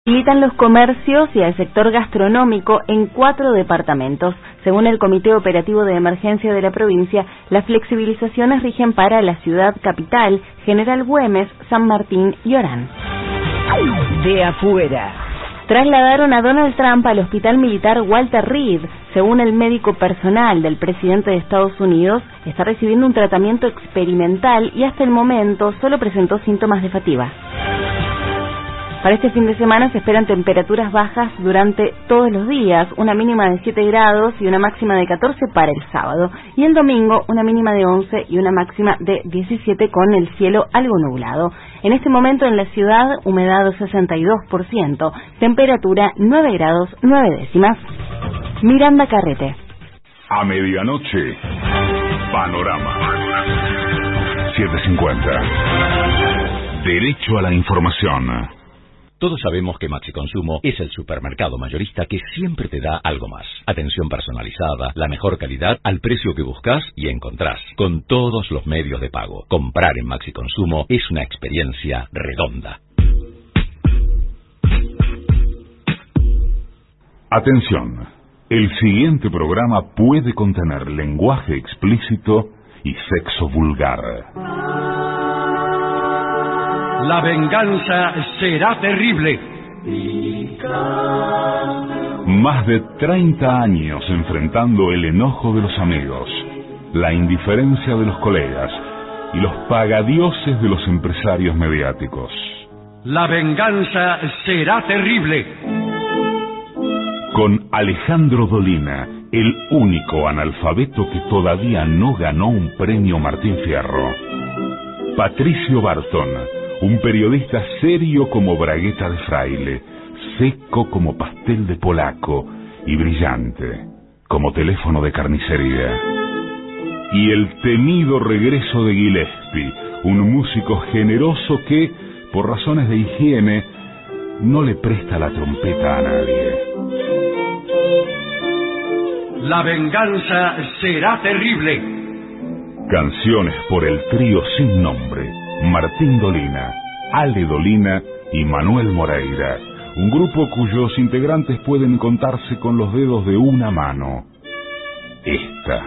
Facilitan los comercios y al sector gastronómico en 4 departamentos. Según el Comité Operativo de Emergencia de la provincia, las flexibilizaciones rigen para la ciudad capital, General Güemes, San Martín y Orán. De afuera. Trasladaron a Donald Trump al hospital militar Walter Reed. Según el médico personal del presidente de Estados Unidos, está recibiendo un tratamiento experimental y hasta el momento solo presentó síntomas de fatiga. Para este fin de semana se esperan temperaturas bajas durante todos los días, una mínima de 7 grados y una máxima de 14 para el sábado. Y el domingo una mínima de 11 y una máxima de 17 con el cielo algo nublado. En este momento en la ciudad, humedad 62%, temperatura 9 grados 9 décimas. Miranda Carrete. A medianoche, Panorama 750. Derecho a la información. Todos sabemos que Maxi Consumo es el supermercado mayorista que siempre te da algo más. Atención personalizada, la mejor calidad al precio que buscas y encontrás, con todos los medios de pago. Comprar en Maxi Consumo es una experiencia redonda. Atención, el siguiente programa puede contener lenguaje explícito y sexo vulgar. La venganza será terrible. Más de 30 años enfrentando el enojo de los amigos, la indiferencia de los colegas y los pagadioses de los empresarios mediáticos. La venganza será terrible. Con Alejandro Dolina, el único analfabeto que todavía no ganó un premio Martín Fierro. Patricio Barton, un periodista serio como bragueta de fraile, seco como pastel de polaco y brillante como teléfono de carnicería. Y el temido regreso de Gillespie, un músico generoso que, por razones de higiene, no le presta la trompeta a nadie. La venganza será terrible. Canciones por el trío sin nombre. Martín Dolina, Ale Dolina y Manuel Moreira, un grupo cuyos integrantes pueden contarse con los dedos de una mano. Esta.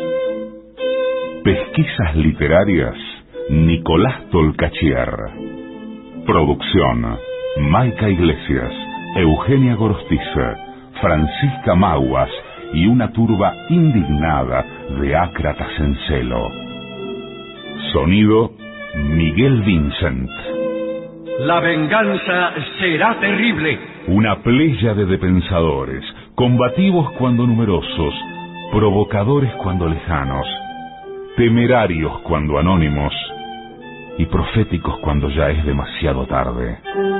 Pesquisas literarias, Nicolás Tolcachier. Producción, Maica Iglesias, Eugenia Gorostiza, Francisca Maguas y una turba indignada de ácratas en celo. Sonido, Miguel Vincent. La venganza será terrible. Una pléyade de pensadores, combativos cuando numerosos, provocadores cuando lejanos, temerarios cuando anónimos y proféticos cuando ya es demasiado tarde.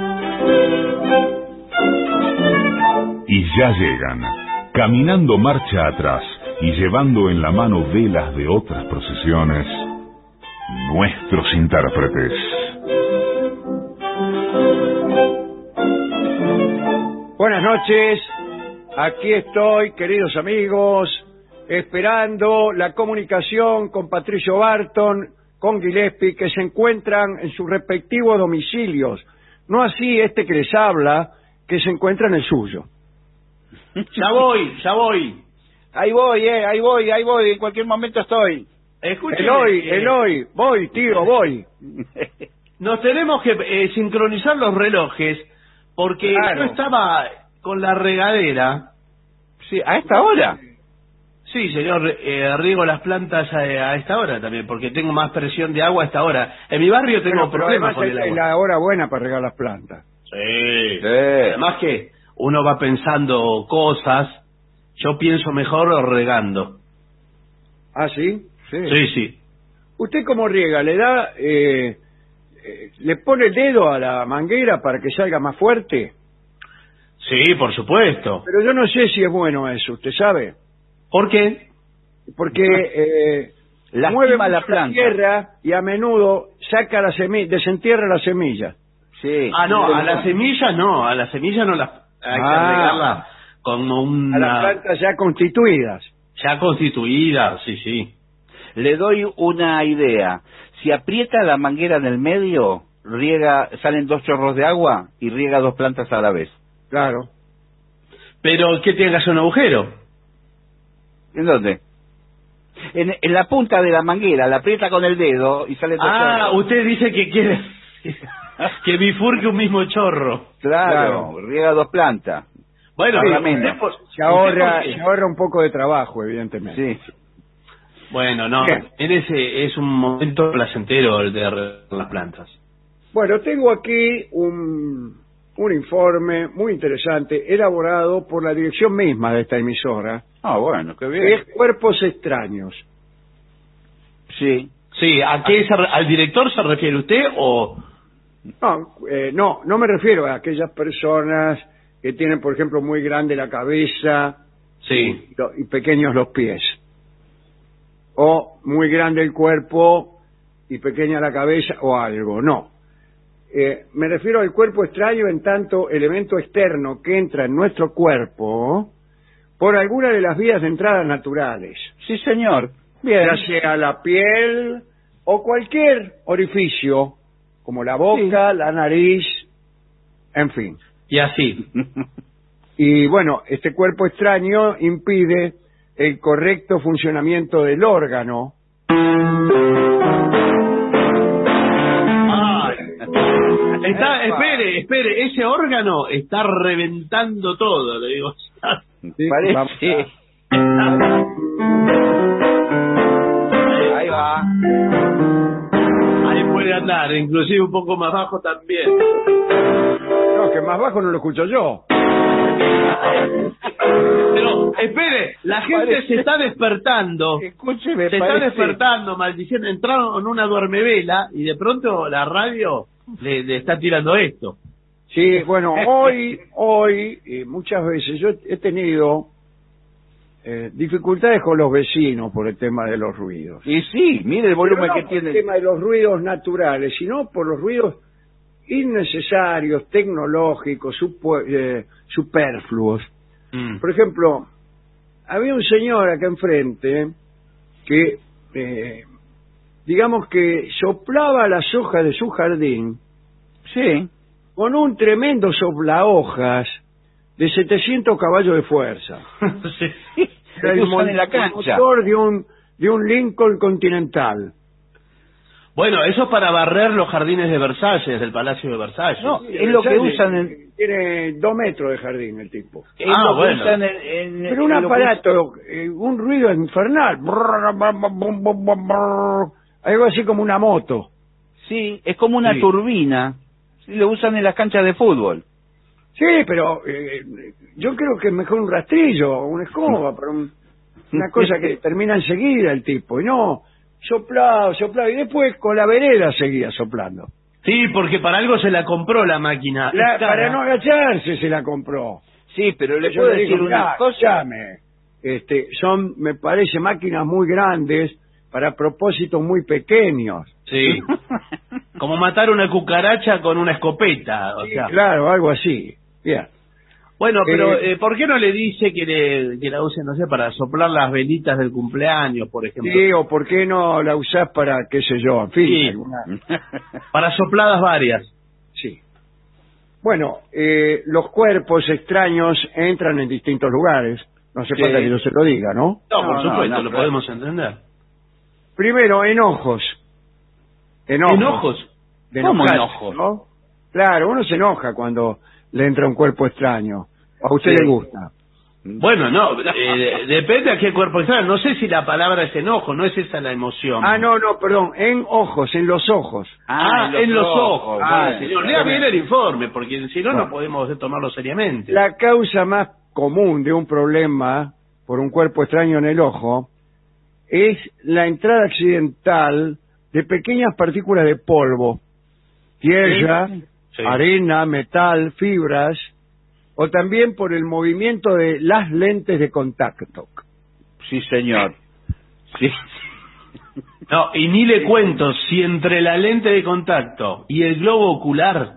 Y ya llegan, caminando marcha atrás y llevando en la mano velas de otras procesiones, nuestros intérpretes. Buenas noches, aquí estoy, queridos amigos, esperando la comunicación con Patricio Barton, con Gillespie, que se encuentran en sus respectivos domicilios, no así este que les habla, que se encuentra en el suyo. Ya voy. Ahí voy, en cualquier momento estoy. Eloy, voy, tío, voy. Nos tenemos que sincronizar los relojes, porque claro, yo estaba con la regadera. Sí, ¿a esta hora? Sí, señor, riego las plantas a esta hora también, porque tengo más presión de agua a esta hora. En mi barrio tengo problemas con el agua. Es la hora buena para regar las plantas. Sí. Además que uno va pensando cosas, yo pienso mejor regando. ¿Ah, sí? Sí. ¿Usted cómo riega? ¿Le da, le pone el dedo a la manguera para que salga más fuerte? Sí, por supuesto. Pero yo no sé si es bueno eso, ¿usted sabe? ¿Por qué? Porque mueve la tierra y a menudo saca la semilla, desentierra la semilla. Sí. Ah, no, a la semilla no las hay que regarla como una... A las plantas ya constituidas. Ya constituidas, sí. Le doy una idea. Si aprieta la manguera en el medio, salen 2 chorros de agua y riega 2 plantas a la vez. Claro. Pero que tenga que hacer un agujero. ¿En dónde? En la punta de la manguera, la aprieta con el dedo y sale 2 chorros. Usted dice que quiere que bifurque un mismo chorro. Claro, riega 2 plantas. Bueno, se ahorra un poco de trabajo, evidentemente. Sí. Bueno, no, en ese es un momento placentero el de regar las plantas. Bueno, tengo aquí un informe muy interesante elaborado por la dirección misma de esta emisora. Ah, bueno, qué bien. Que es Cuerpos Extraños. Sí. Sí, ¿al director se refiere usted o...? No me refiero a aquellas personas que tienen, por ejemplo, muy grande la cabeza y pequeños los pies. O muy grande el cuerpo y pequeña la cabeza o algo, no. Me refiero al cuerpo extraño en tanto elemento externo que entra en nuestro cuerpo por alguna de las vías de entrada naturales. Sí, señor. Bien. Ya sea la piel o cualquier orificio, como la boca, la nariz, en fin. Y así. Y bueno, este cuerpo extraño impide el correcto funcionamiento del órgano. Espere, ese órgano está reventando todo, le digo. Sí, parece. Ahí va. Ahí puede andar, inclusive un poco más bajo también. No, que más bajo no lo escucho yo. Pero, espere, la gente se está despertando. Escúcheme, se está despertando, maldiciendo. Entraron en una duermevela y de pronto la radio le está tirando esto. Sí, bueno, hoy muchas veces yo he tenido dificultades con los vecinos por el tema de los ruidos. Y sí, mire el volumen no que por tiene. el tema de los ruidos naturales, sino por los ruidos innecesarios, tecnológicos, superfluos. Por ejemplo, había un señor acá enfrente que, digamos que soplaba las hojas de su jardín, sí, con un tremendo soplahojas de 700 caballos de fuerza. Sí. Era el motor de un Lincoln Continental. Bueno, eso es para barrer los jardines de Versalles, del Palacio de Versalles. No, es lo que usan Tiene 2 metros de jardín el tipo. Bueno. Pero un aparato, un ruido infernal. Algo así como una moto. Sí, es como una turbina. Sí, lo usan en las canchas de fútbol. Sí, pero yo creo que es mejor un rastrillo, una escoba, para una cosa que termina enseguida el tipo. Y no, soplaba, y después con la vereda seguía soplando. Sí, porque para algo se la compró la máquina. Para no agacharse se la compró. Sí, pero le yo puedo le decir digo, una cosa. Son, me parece, máquinas muy grandes para propósitos muy pequeños. Sí. Como matar una cucaracha con una escopeta. Sí, claro, algo así. Bien. Bueno, pero ¿por qué no le dice que la use, no sé, para soplar las velitas del cumpleaños, por ejemplo? Sí, o por qué no la usás para, qué sé yo, en fin. Sí. Para sopladas varias. Sí. Bueno, los cuerpos extraños entran en distintos lugares. No hace falta que yo se lo diga, ¿no? No, por supuesto, lo podemos entender. Primero, enojos. ¿Enojos? ¿Cómo enojos? ¿No? Claro, uno se enoja cuando le entra un cuerpo extraño. ¿A usted le gusta? Bueno, no, depende a qué cuerpo extraño. No sé si la palabra es enojo, no es esa la emoción. No, perdón, en los ojos. En los ojos. Señor, lea bien el informe, porque si no, no podemos tomarlo seriamente. La causa más común de un problema por un cuerpo extraño en el ojo es la entrada accidental de pequeñas partículas de polvo, tierra, arena, metal, fibras, o también por el movimiento de las lentes de contacto. Sí, señor. Sí. No, y ni le cuento si entre la lente de contacto y el globo ocular...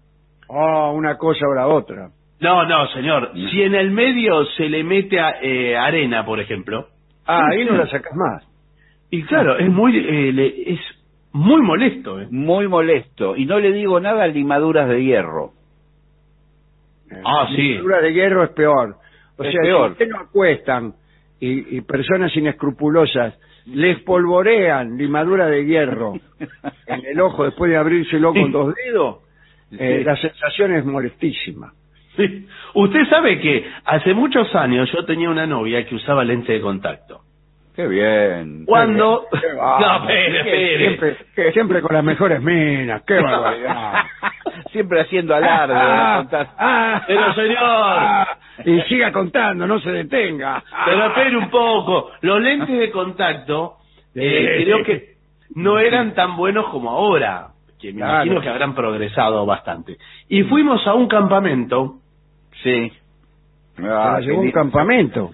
una cosa o la otra. No, señor. Si en el medio se le mete arena, por ejemplo... ahí no la sacas más. Y claro, es muy... es Muy molesto, Muy molesto. Y no le digo nada a limaduras de hierro. Ah, sí. Limadura de hierro es peor. O Es sea, peor. si ustedes no acuestan y personas inescrupulosas les polvorean limadura de hierro en el ojo después de abrírselo con 2 dedos, la sensación es molestísima. Sí. Usted sabe que hace muchos años yo tenía una novia que usaba lente de contacto. Qué bien. Cuando... Qué No, espere. Siempre con las mejores minas, qué barbaridad. Siempre haciendo alarde. Pero señor... Y siga contando, no se detenga. Pero espere un poco. Los lentes de contacto creo que no eran tan buenos como ahora, que me imagino que habrán progresado bastante. Y fuimos a un campamento. Sí. Llegó un campamento.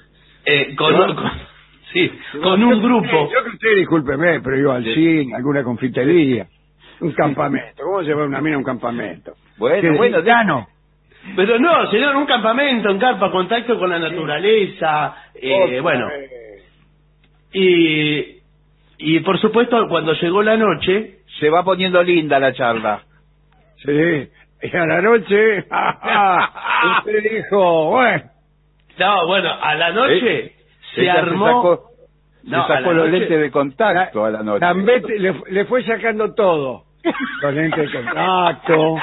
Con un grupo. Yo que usted, discúlpeme, pero iba al cine, alguna confitería. Un campamento. ¿Cómo se va una mina a un campamento? Bueno, no. Pero no, señor, un campamento en carpa, contacto con la naturaleza, bueno. Y por supuesto, cuando llegó la noche... Se va poniendo linda la charla. Sí, y a la noche, usted dijo, bueno... No, bueno, a la noche se armó... Se sacó los lentes de contacto a la noche. Tambete le fue sacando todo. Los lentes de contacto...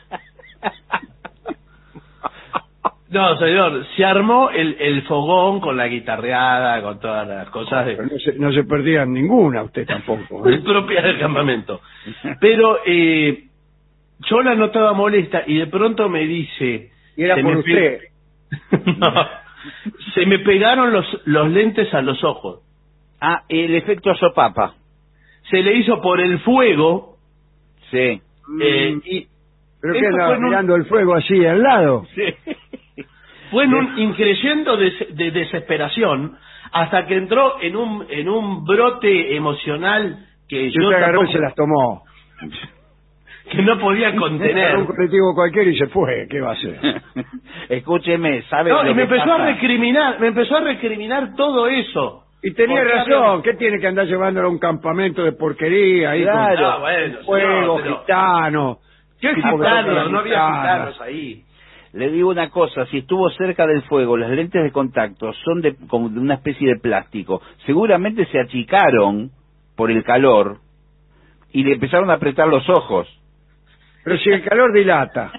No, señor, se armó el fogón con la guitarreada, con todas las cosas de... Pero no se perdían ninguna usted tampoco. Propia del campamento. Pero yo la notaba molesta y de pronto me dice... Y era por usted. No, se me pegaron los lentes a los ojos. Ah, el efecto sopapa. Se le hizo por el fuego. Sí. Y ¿Pero qué andaba mirando el fuego así al lado? Sí. Fue en un increyendo de desesperación hasta que entró en un brote emocional que yo agarró y se las tomó. Que no podía contener. Un colectivo cualquiera y se fue, ¿qué va a hacer? Escúcheme, ¿sabe? No, y me empezó a recriminar todo eso. Y tenía razón, ¿qué tiene que andar llevándolo a un campamento de porquería ahí? Claro, con fuego, gitano. ¿Qué gitano? No había gitanos ahí. Le digo una cosa, si estuvo cerca del fuego, las lentes de contacto son como de una especie de plástico. Seguramente se achicaron por el calor y le empezaron a apretar los ojos. Pero si el calor dilata.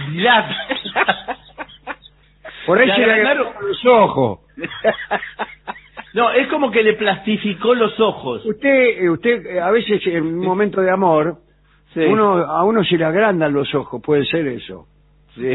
Por ahí se le agarraron los ojos. No, es como que le plastificó los ojos. Usted a veces en un momento de amor, sí. A uno se le agrandan los ojos, puede ser eso. Sí.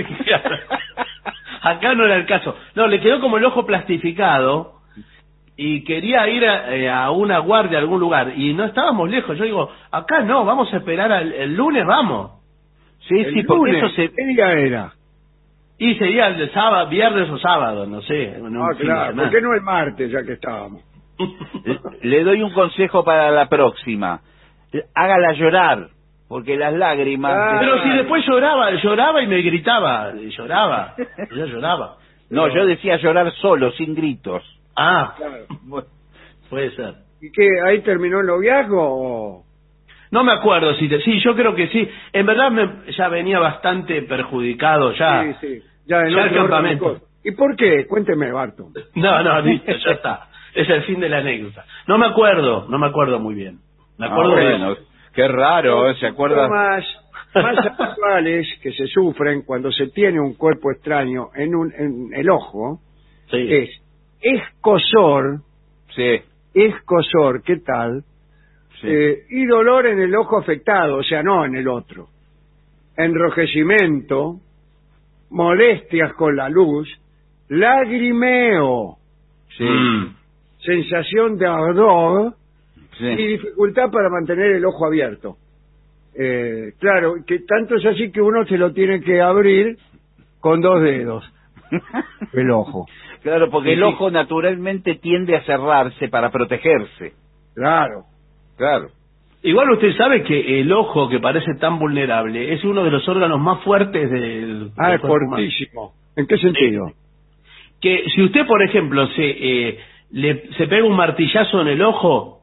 Acá no era el caso. No, le quedó como el ojo plastificado y quería ir a una guardia a algún lugar y no estábamos lejos. Yo digo, acá no, vamos a esperar el lunes, vamos. Sí, porque eso ¿Qué día era? Y sería el de sábado, viernes o sábado, no sé. Claro, ¿por qué no el martes ya que estábamos? Le doy un consejo para la próxima. Hágala llorar. Porque las lágrimas... Pero si después lloraba y me gritaba, lloraba. No, yo decía llorar solo, sin gritos. Ah, claro. Bueno, puede ser. ¿Y qué, ahí terminó el noviazgo o...? No me acuerdo, sí, yo creo que sí. En verdad ya venía bastante perjudicado ya. Sí, ya el campamento. ¿Y por qué? Cuénteme, Barton. No, listo, ya está. Es el fin de la anécdota. No me acuerdo muy bien. Me acuerdo de eso. Qué raro, ¿se acuerda? Más actuales que se sufren cuando se tiene un cuerpo extraño en el ojo, sí. Es escozor, sí. Escozor, ¿qué tal? Sí. Y dolor en el ojo afectado, o sea, no en el otro. Enrojecimiento, molestias con la luz, lagrimeo, sí. Sensación de ardor, sí. Y dificultad para mantener el ojo abierto. Claro, que tanto es así que uno se lo tiene que abrir con 2 dedos, el ojo. Claro, porque el ojo naturalmente tiende a cerrarse para protegerse. Claro. Igual usted sabe que el ojo, que parece tan vulnerable, es uno de los órganos más fuertes del es fortísimo. ¿En qué sentido? Que si usted, por ejemplo, se pega un martillazo en el ojo,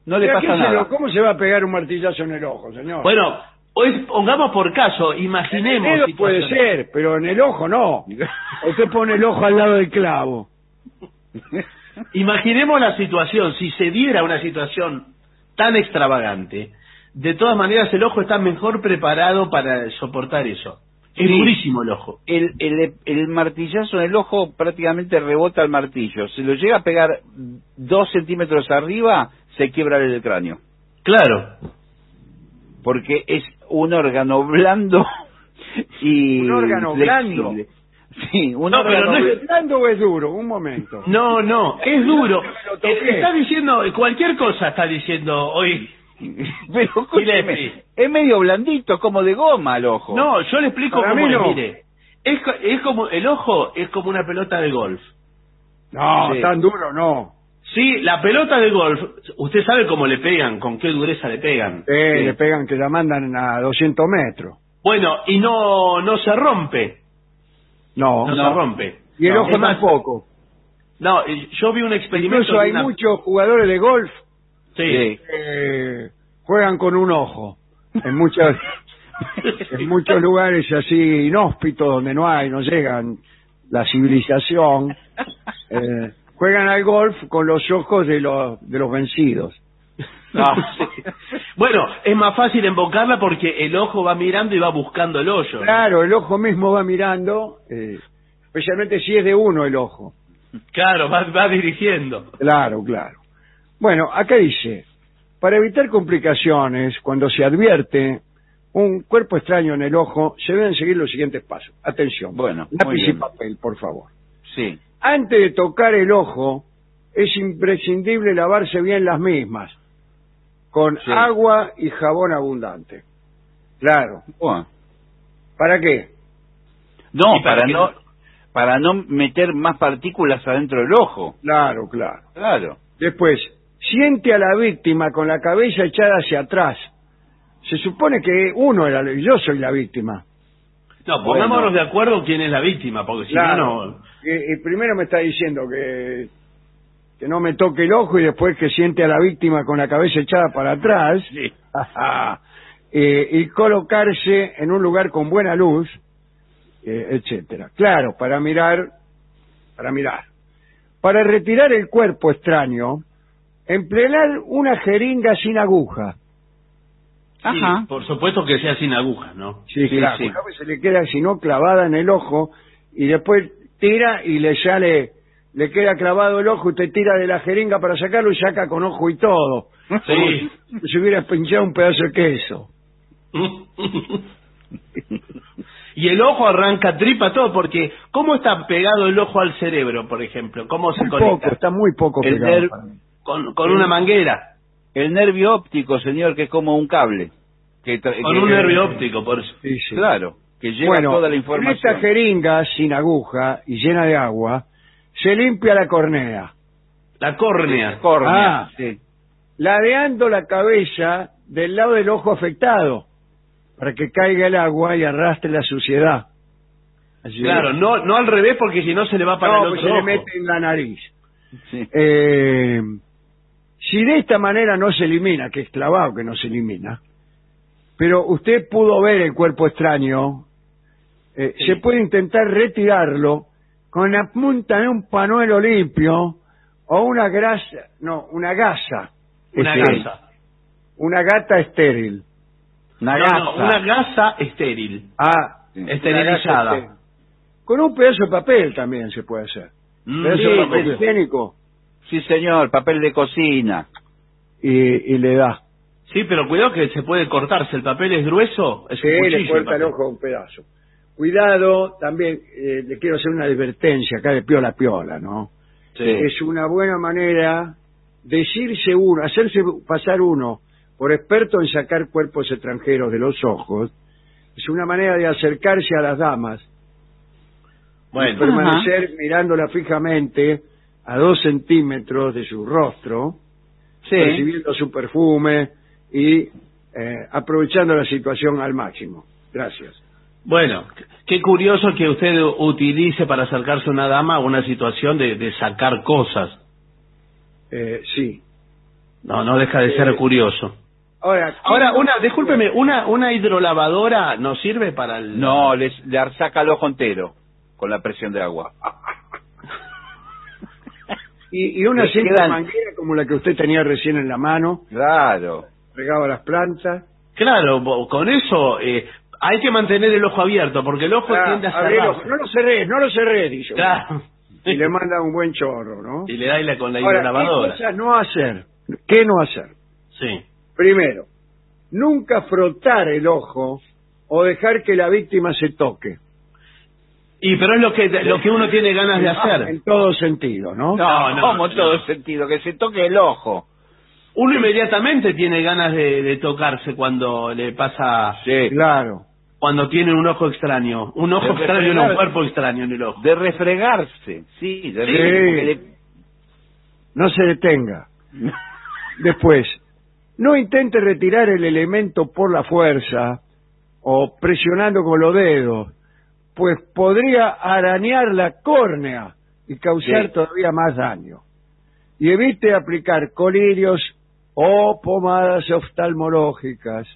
no le pasa nada. ¿Cómo se va a pegar un martillazo en el ojo, señor? Bueno, hoy pongamos por caso, imaginemos. En el dedo puede ser, pero en el ojo no. Usted pone el ojo al lado del clavo. Imaginemos la situación, si se diera una situación tan extravagante, de todas maneras el ojo está mejor preparado para soportar eso. Es durísimo el ojo. El martillazo en el ojo prácticamente rebota el martillo. Si lo llega a pegar 2 centímetros arriba, se quiebra el cráneo. Claro. Porque es un órgano blando y ¿Un órgano blando? Sí, un órgano ¿Es blando o es duro? Un momento. No, es duro. Está diciendo, cualquier cosa está diciendo hoy. Pero escúcheme, es medio blandito, como de goma el ojo. No, yo le explico Para cómo mí es, no. mire. Es como, el ojo es como una pelota de golf. No, Sí. tan duro no. Sí, la pelota de golf, usted sabe cómo le pegan, con qué dureza le pegan. Sí. Le pegan que la mandan a 200 metros. Bueno, y no se rompe. No, No se rompe. Y el No. ojo Es más, tampoco. No, yo vi un experimento. Incluso hay de una- muchos jugadores de golf Sí. que juegan con un ojo. En muchos lugares así inhóspitos donde no llegan la civilización, juegan al golf con los ojos de los vencidos. Sí. Bueno, es más fácil invocarla porque el ojo va mirando y va buscando el hoyo. Claro, el ojo mismo va mirando, especialmente si es de uno el ojo. Claro, va dirigiendo. Claro. Bueno, acá dice, para evitar complicaciones, cuando se advierte un cuerpo extraño en el ojo, se deben seguir los siguientes pasos. Atención, Bueno, muy lápiz y bien. papel, por favor. Sí. Antes de tocar el ojo, es imprescindible lavarse bien las mismas, con Sí. agua y jabón abundante. Claro. Bueno. ¿Para qué? No, ¿Y para qué? para no meter más partículas adentro del ojo. Claro. Claro. Después, siente a la víctima con la cabeza echada hacia atrás. Se supone que yo soy la víctima. No, pongámonos de acuerdo quién es la víctima, porque si no. Y primero me está diciendo que no me toque el ojo y después que siente a la víctima con la cabeza echada para atrás. Sí. Y colocarse en un lugar con buena luz, etcétera. Claro, para mirar. Para retirar el cuerpo extraño, emplear una jeringa sin aguja. Sí, por supuesto que sea sin agujas, ¿no? Sí, claro. sí. A veces le queda, si no, clavada en el ojo y después tira y le le queda clavado el ojo, usted tira de la jeringa para sacarlo y saca con ojo y todo. Sí. Como si hubiera pinchado un pedazo de queso. Y el ojo arranca tripa todo, porque ¿cómo está pegado el ojo al cerebro, por ejemplo? ¿Cómo se conecta? Está muy poco El pegado nerv- para mí. Con una manguera. El nervio óptico, señor, que es como un cable. Con un nervio óptico, por eso. Sí. Claro, que lleva Bueno, toda la en información. esta jeringa sin aguja y llena de agua, se limpia la cornea, La córnea. Córnea, Ah. sí. ladeando la cabeza del lado del ojo afectado, para que caiga el agua y arrastre la suciedad. Así Claro, no al revés, porque si no se le va para el pues otro se le ojo. mete en la nariz. Sí. Si de esta manera no se elimina, que es clavado que no se elimina, pero usted pudo ver el cuerpo extraño, Sí. se puede intentar retirarlo con la punta de un panuelo limpio o una gasa. Una estéril. gasa. Una gata estéril. Una No, gasa. una gasa estéril. Sí. Esterilizada. Una gasa estéril. Con un pedazo de papel también se puede hacer. Pedazo sí, de papel sí. higiénico Sí, señor, papel de cocina. y le da. Sí, pero cuidado que se puede cortarse. El papel es grueso. Es un Sí, cuchillo le corta el papel. ojo un pedazo. Cuidado, también le quiero hacer una advertencia acá de piola a piola, ¿no? Sí. Es una buena manera hacerse pasar uno por experto en sacar cuerpos extranjeros de los ojos. Es una manera de acercarse a las damas y Bueno, permanecer mirándola fijamente a 2 centímetros de su rostro, percibiendo su perfume y aprovechando la situación al máximo. Gracias. bueno, qué curioso que usted utilice para acercarse a una dama una situación de sacar cosas. Sí. No deja de ser curioso. Ahora, discúlpeme, una hidrolavadora no sirve para el... No, le saca el ojo entero con la presión de agua. y una simple manguera como la que usted tenía recién en la mano. Claro. Regaba las plantas. Claro, con eso hay que mantener el ojo abierto, porque el ojo tiende a cerrarse. No lo cerré, dice. Claro. Y le manda un buen chorro, ¿no? Y le da con la Ahora, hidrolavadora. ¿qué cosas no hacer? ¿Qué no hacer? Sí. Primero, nunca frotar el ojo o dejar que la víctima se toque. Pero es lo que uno tiene ganas de hacer. En todo sentido, ¿no? No, como en todo sentido, que se toque el ojo. Uno inmediatamente tiene ganas de tocarse cuando le pasa... Sí, claro. Cuando tiene un ojo extraño. Un ojo extraño en un cuerpo extraño en el ojo. De refregarse, sí. No se detenga. Después, no intente retirar el elemento por la fuerza o presionando con los dedos, pues podría arañar la córnea y causar todavía más daño. Y evite aplicar colirios o pomadas oftalmológicas.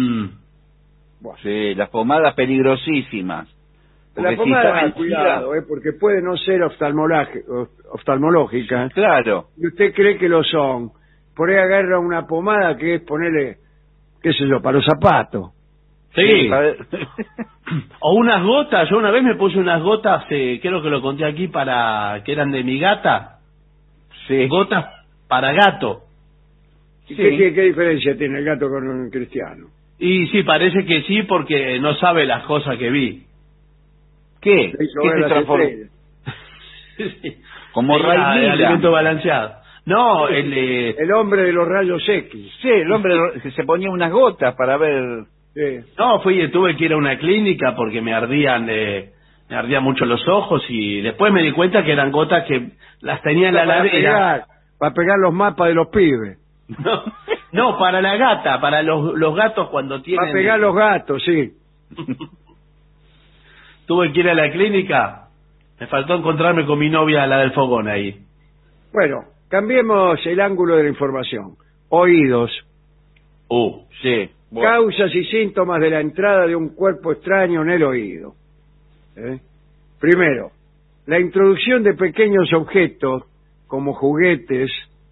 Sí, las pomadas peligrosísimas. La pomada, cuidado, porque puede no ser oftalmológica. Claro. Y usted cree que lo son. Por ahí agarra una pomada que es ponerle, qué sé yo, para los zapatos. Sí. O unas gotas. Yo una vez me puse unas gotas, creo que lo conté aquí, que eran de mi gata. Sí. Gotas para gato. Sí. ¿Qué diferencia tiene el gato con un cristiano? Y sí, parece que sí, porque no sabe las cosas que vi. ¿Qué? ¿Qué se transformó? Sí. Como Raimila. Alimento balanceado. No, el hombre de los rayos X. Sí, el hombre que se ponía unas gotas para ver... Sí. No, tuve que ir a una clínica porque me ardían mucho los ojos y después me di cuenta que eran gotas que las tenía en la ladera. Para pegar los mapas de los pibes. No, para la gata, para los gatos cuando tienen... Para pegar los gatos, sí. Tuve que ir a la clínica, me faltó encontrarme con mi novia, la del fogón ahí. Bueno, cambiemos el ángulo de la información. Oídos. Sí. Bueno. Causas y síntomas de la entrada de un cuerpo extraño en el oído. Primero, la introducción de pequeños objetos como juguetes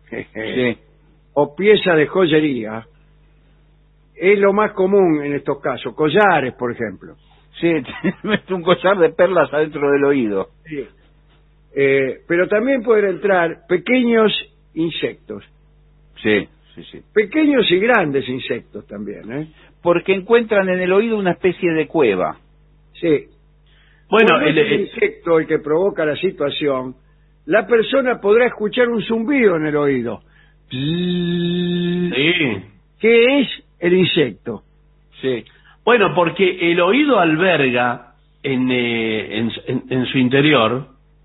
o piezas de joyería es lo más común en estos casos. Collares, por ejemplo. Sí, mete un collar de perlas adentro del oído. Sí. Pero también pueden entrar pequeños insectos. Sí. Pequeños y grandes insectos también, Porque encuentran en el oído una especie de cueva. Sí. Bueno, el insecto el que provoca la situación, la persona podrá escuchar un zumbido en el oído. Sí. ¿Qué es el insecto? Sí. Bueno, porque el oído alberga en su interior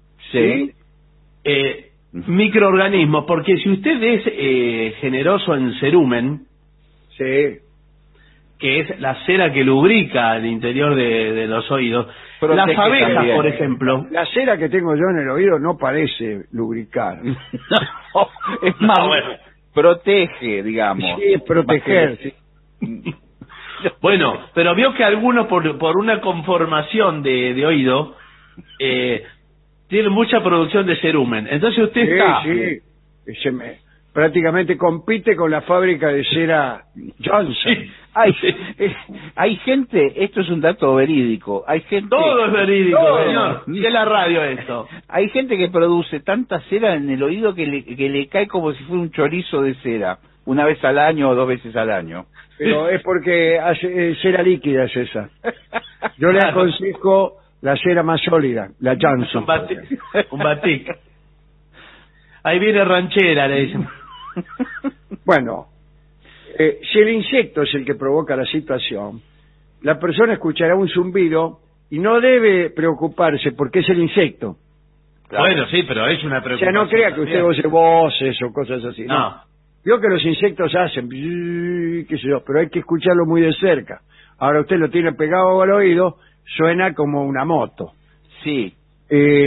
microorganismos, porque si usted es generoso en cerumen, que es la cera que lubrica el interior de los oídos, las abejas, también, por ejemplo... La cera que tengo yo en el oído no parece lubricar. No, es más, protege, digamos. Sí, es proteger. Sí. Bueno, pero vio que algunos por una conformación de oído tienen mucha producción de cerumen. Entonces usted está... prácticamente compite con la fábrica de cera Johnson. Hay gente, esto es un dato verídico, hay gente... Todo es verídico, señor. Y es la radio esto. Hay gente que produce tanta cera en el oído que le cae como si fuera un chorizo de cera, una vez al año o 2 veces al año. Pero es porque hace cera líquida es esa. Yo le aconsejo la cera más sólida, la Johnson. Un batik. Ahí viene ranchera, le dicen. Bueno, si el insecto es el que provoca la situación, la persona escuchará un zumbido y no debe preocuparse porque es el insecto. Claro. Bueno, sí, pero es una preocupación. O sea, no crea que usted oye voces o cosas así. No. Vio que los insectos hacen, qué sé yo, pero hay que escucharlo muy de cerca. Ahora usted lo tiene pegado al oído, suena como una moto. Sí.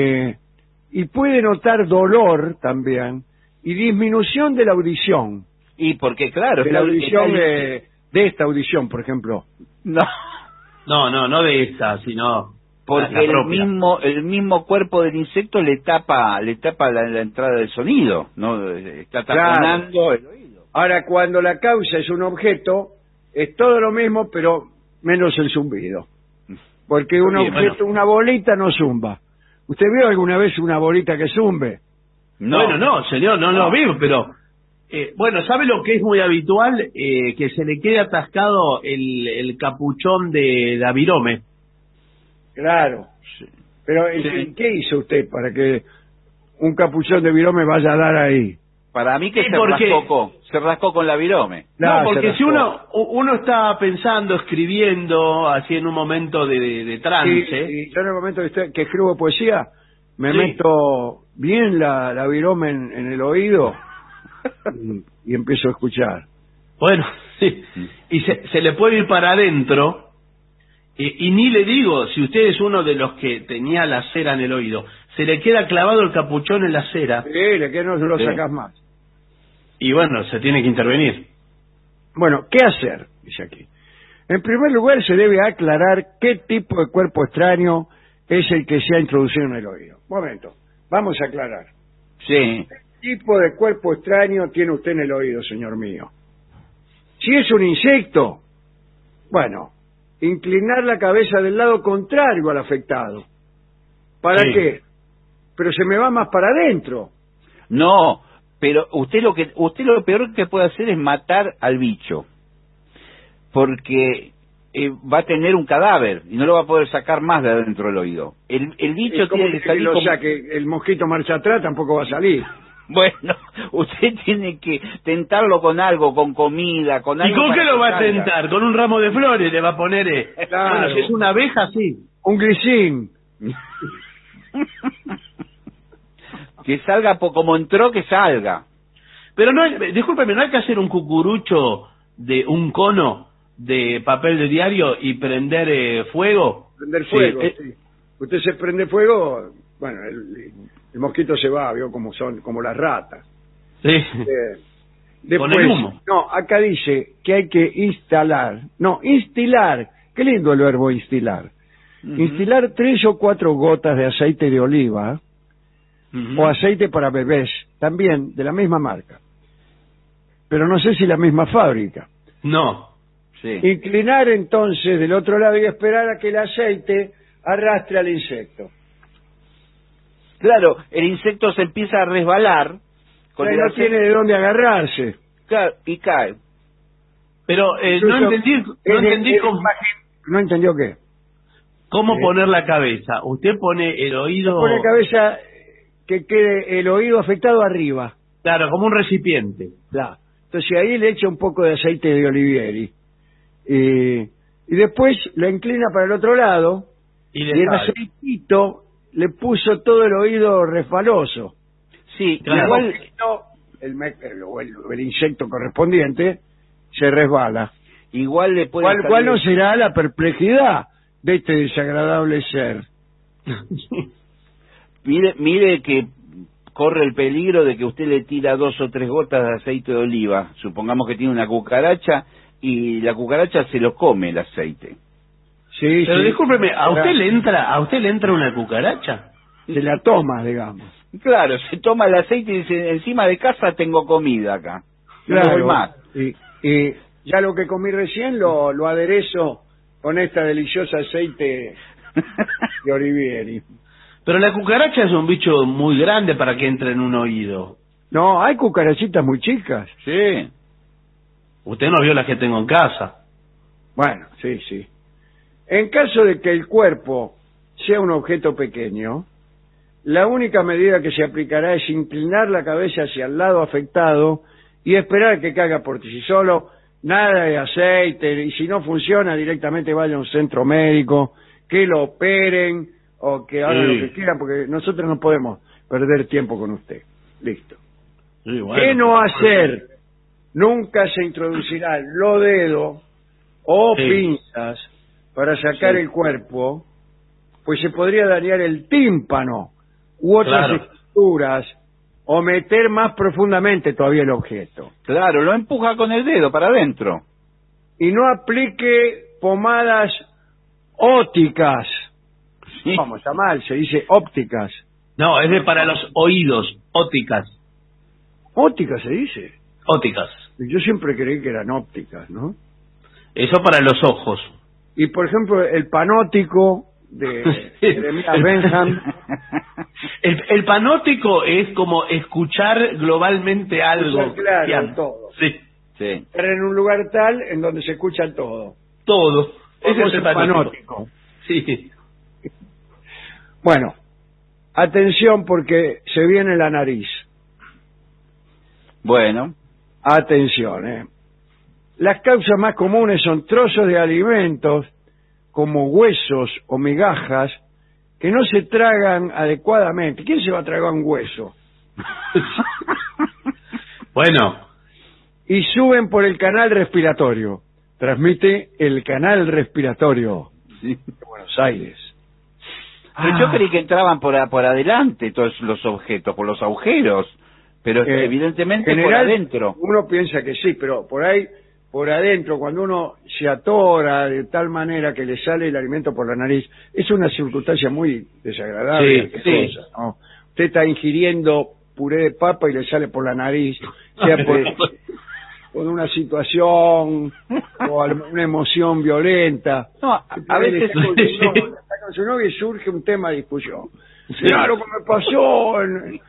Y puede notar dolor también y disminución de la audición. Y porque, claro... De la audición de esta audición, por ejemplo. No de esta, sino... Porque la propia. el mismo cuerpo del insecto le tapa la entrada del sonido, ¿no? Está taponando el oído. Ahora, cuando la causa es un objeto, es todo lo mismo, pero menos el zumbido. Porque un objeto, una bolita no zumba. ¿Usted vio alguna vez una bolita que zumbe? No. Bueno, no, señor, no lo veo, pero... bueno, ¿sabe lo que es muy habitual? Que se le quede atascado el capuchón de la virome. Claro. Sí. Pero, ¿qué hizo usted para que un capuchón de virome vaya a dar ahí? Para mí que se rascó con la virome. No, porque si uno está pensando, escribiendo, así en un momento de trance... Sí, yo en el momento que escribo poesía, me meto bien la virome en el oído y empiezo a escuchar. Bueno, sí. Y se le puede ir para adentro... Y ni le digo, si usted es uno de los que tenía la cera en el oído, se le queda clavado el capuchón en la cera. Sí, que no se lo sacas más. Y bueno, se tiene que intervenir. Bueno, ¿qué hacer? Dice aquí. En primer lugar, se debe aclarar qué tipo de cuerpo extraño es el que se ha introducido en el oído. Momento, vamos a aclarar. Sí. ¿Qué tipo de cuerpo extraño tiene usted en el oído, señor mío? Si es un insecto, bueno... inclinar la cabeza del lado contrario al afectado. ¿Para qué? Pero se me va más para adentro. No, pero usted lo peor que puede hacer es matar al bicho. Porque va a tener un cadáver y no lo va a poder sacar más de adentro del oído. El bicho tiene que salir como... O sea, que el mosquito marcha atrás tampoco va a salir. Bueno, usted tiene que tentarlo con algo, con comida, con algo. ¿Y con qué lo va a tentar? ¿Con un ramo de flores le va a poner? Claro. Bueno, si es una abeja, sí. Un grisín. Que salga como entró, que salga. Pero no, discúlpeme, ¿no hay que hacer un cucurucho de un cono de papel de diario y prender fuego? Prender fuego, sí. Usted se prende fuego, bueno, el mosquito se va, vio como son, como las ratas. Sí. Después, con el humo. No, acá dice que hay que instilar. Qué lindo el verbo instilar. Instilar 3 o 4 gotas de aceite de oliva o aceite para bebés, también de la misma marca. Pero no sé si la misma fábrica. No. Sí. Inclinar entonces del otro lado y esperar a que el aceite arrastre al insecto. Claro, el insecto se empieza a resbalar. No tiene de dónde agarrarse. Claro, y cae. Pero no entendí cómo... ¿No entendió qué? ¿Cómo poner la cabeza? Usted pone el oído... Pone la cabeza que quede el oído afectado arriba. Claro, como un recipiente. Claro. Entonces ahí le echa un poco de aceite de olivieri. Y después lo inclina para el otro lado y el aceitito le puso todo el oído resbaloso. Sí, claro. Igual el insecto correspondiente se resbala. Igual le puede ¿Cuál no será la perplejidad de este desagradable ser? Mire que corre el peligro de que usted le tira 2 o 3 gotas de aceite de oliva. Supongamos que tiene una cucaracha y la cucaracha se lo come el aceite. Sí, pero sí. Discúlpeme, ¿a usted le entra una cucaracha? Se la toma, digamos. Claro, se toma el aceite y dice, encima de casa tengo comida acá. Claro. No voy más. Y ya lo que comí recién lo aderezo con esta deliciosa aceite de olivieri. Pero la cucaracha es un bicho muy grande para que entre en un oído. No, hay cucarachitas muy chicas. Sí. Usted no vio las que tengo en casa. Bueno, sí, sí. En caso de que el cuerpo sea un objeto pequeño, la única medida que se aplicará es inclinar la cabeza hacia el lado afectado y esperar que caiga por sí solo, nada de aceite, y si no funciona directamente vaya a un centro médico, que lo operen o que hagan lo que quieran, porque nosotros no podemos perder tiempo con usted. Listo. Sí, bueno, ¿qué no hacer? Nunca se introducirá los dedos o pinzas para sacar el cuerpo, pues se podría dañar el tímpano u otras estructuras o meter más profundamente todavía el objeto. Claro, lo empuja con el dedo para adentro. Y no aplique pomadas ópticas. Sí. Vamos, está mal, se dice ópticas. No, es de para los oídos, ópticas. Ópticas se dice. Ópticas. Yo siempre creí que eran ópticas, ¿no? Eso para los ojos. Y por ejemplo, el panóptico de Jeremías Bentham. El panóptico es como escuchar globalmente algo. Escuchar, claro, todo. Sí. Sí. Estar en un lugar tal en donde se escucha todo. Todo. Ese es el panóptico. Sí. Bueno, atención porque se viene la nariz. Bueno. Atención, Las causas más comunes son trozos de alimentos como huesos o migajas que no se tragan adecuadamente. ¿Quién se va a tragar un hueso? Bueno. Y suben por el canal respiratorio. Transmite el canal respiratorio de Buenos Aires. Pero yo creí que entraban por adelante todos los objetos, por los agujeros, pero evidentemente por adentro. Uno piensa que sí, pero por ahí, por adentro, cuando uno se atora de tal manera que le sale el alimento por la nariz, es una circunstancia muy desagradable. Sí. ¿No? Usted está ingiriendo puré de papa y le sale por la nariz, sea por una situación o una emoción violenta. No, a veces está con su novia y surge un tema de discusión. Claro que me pasó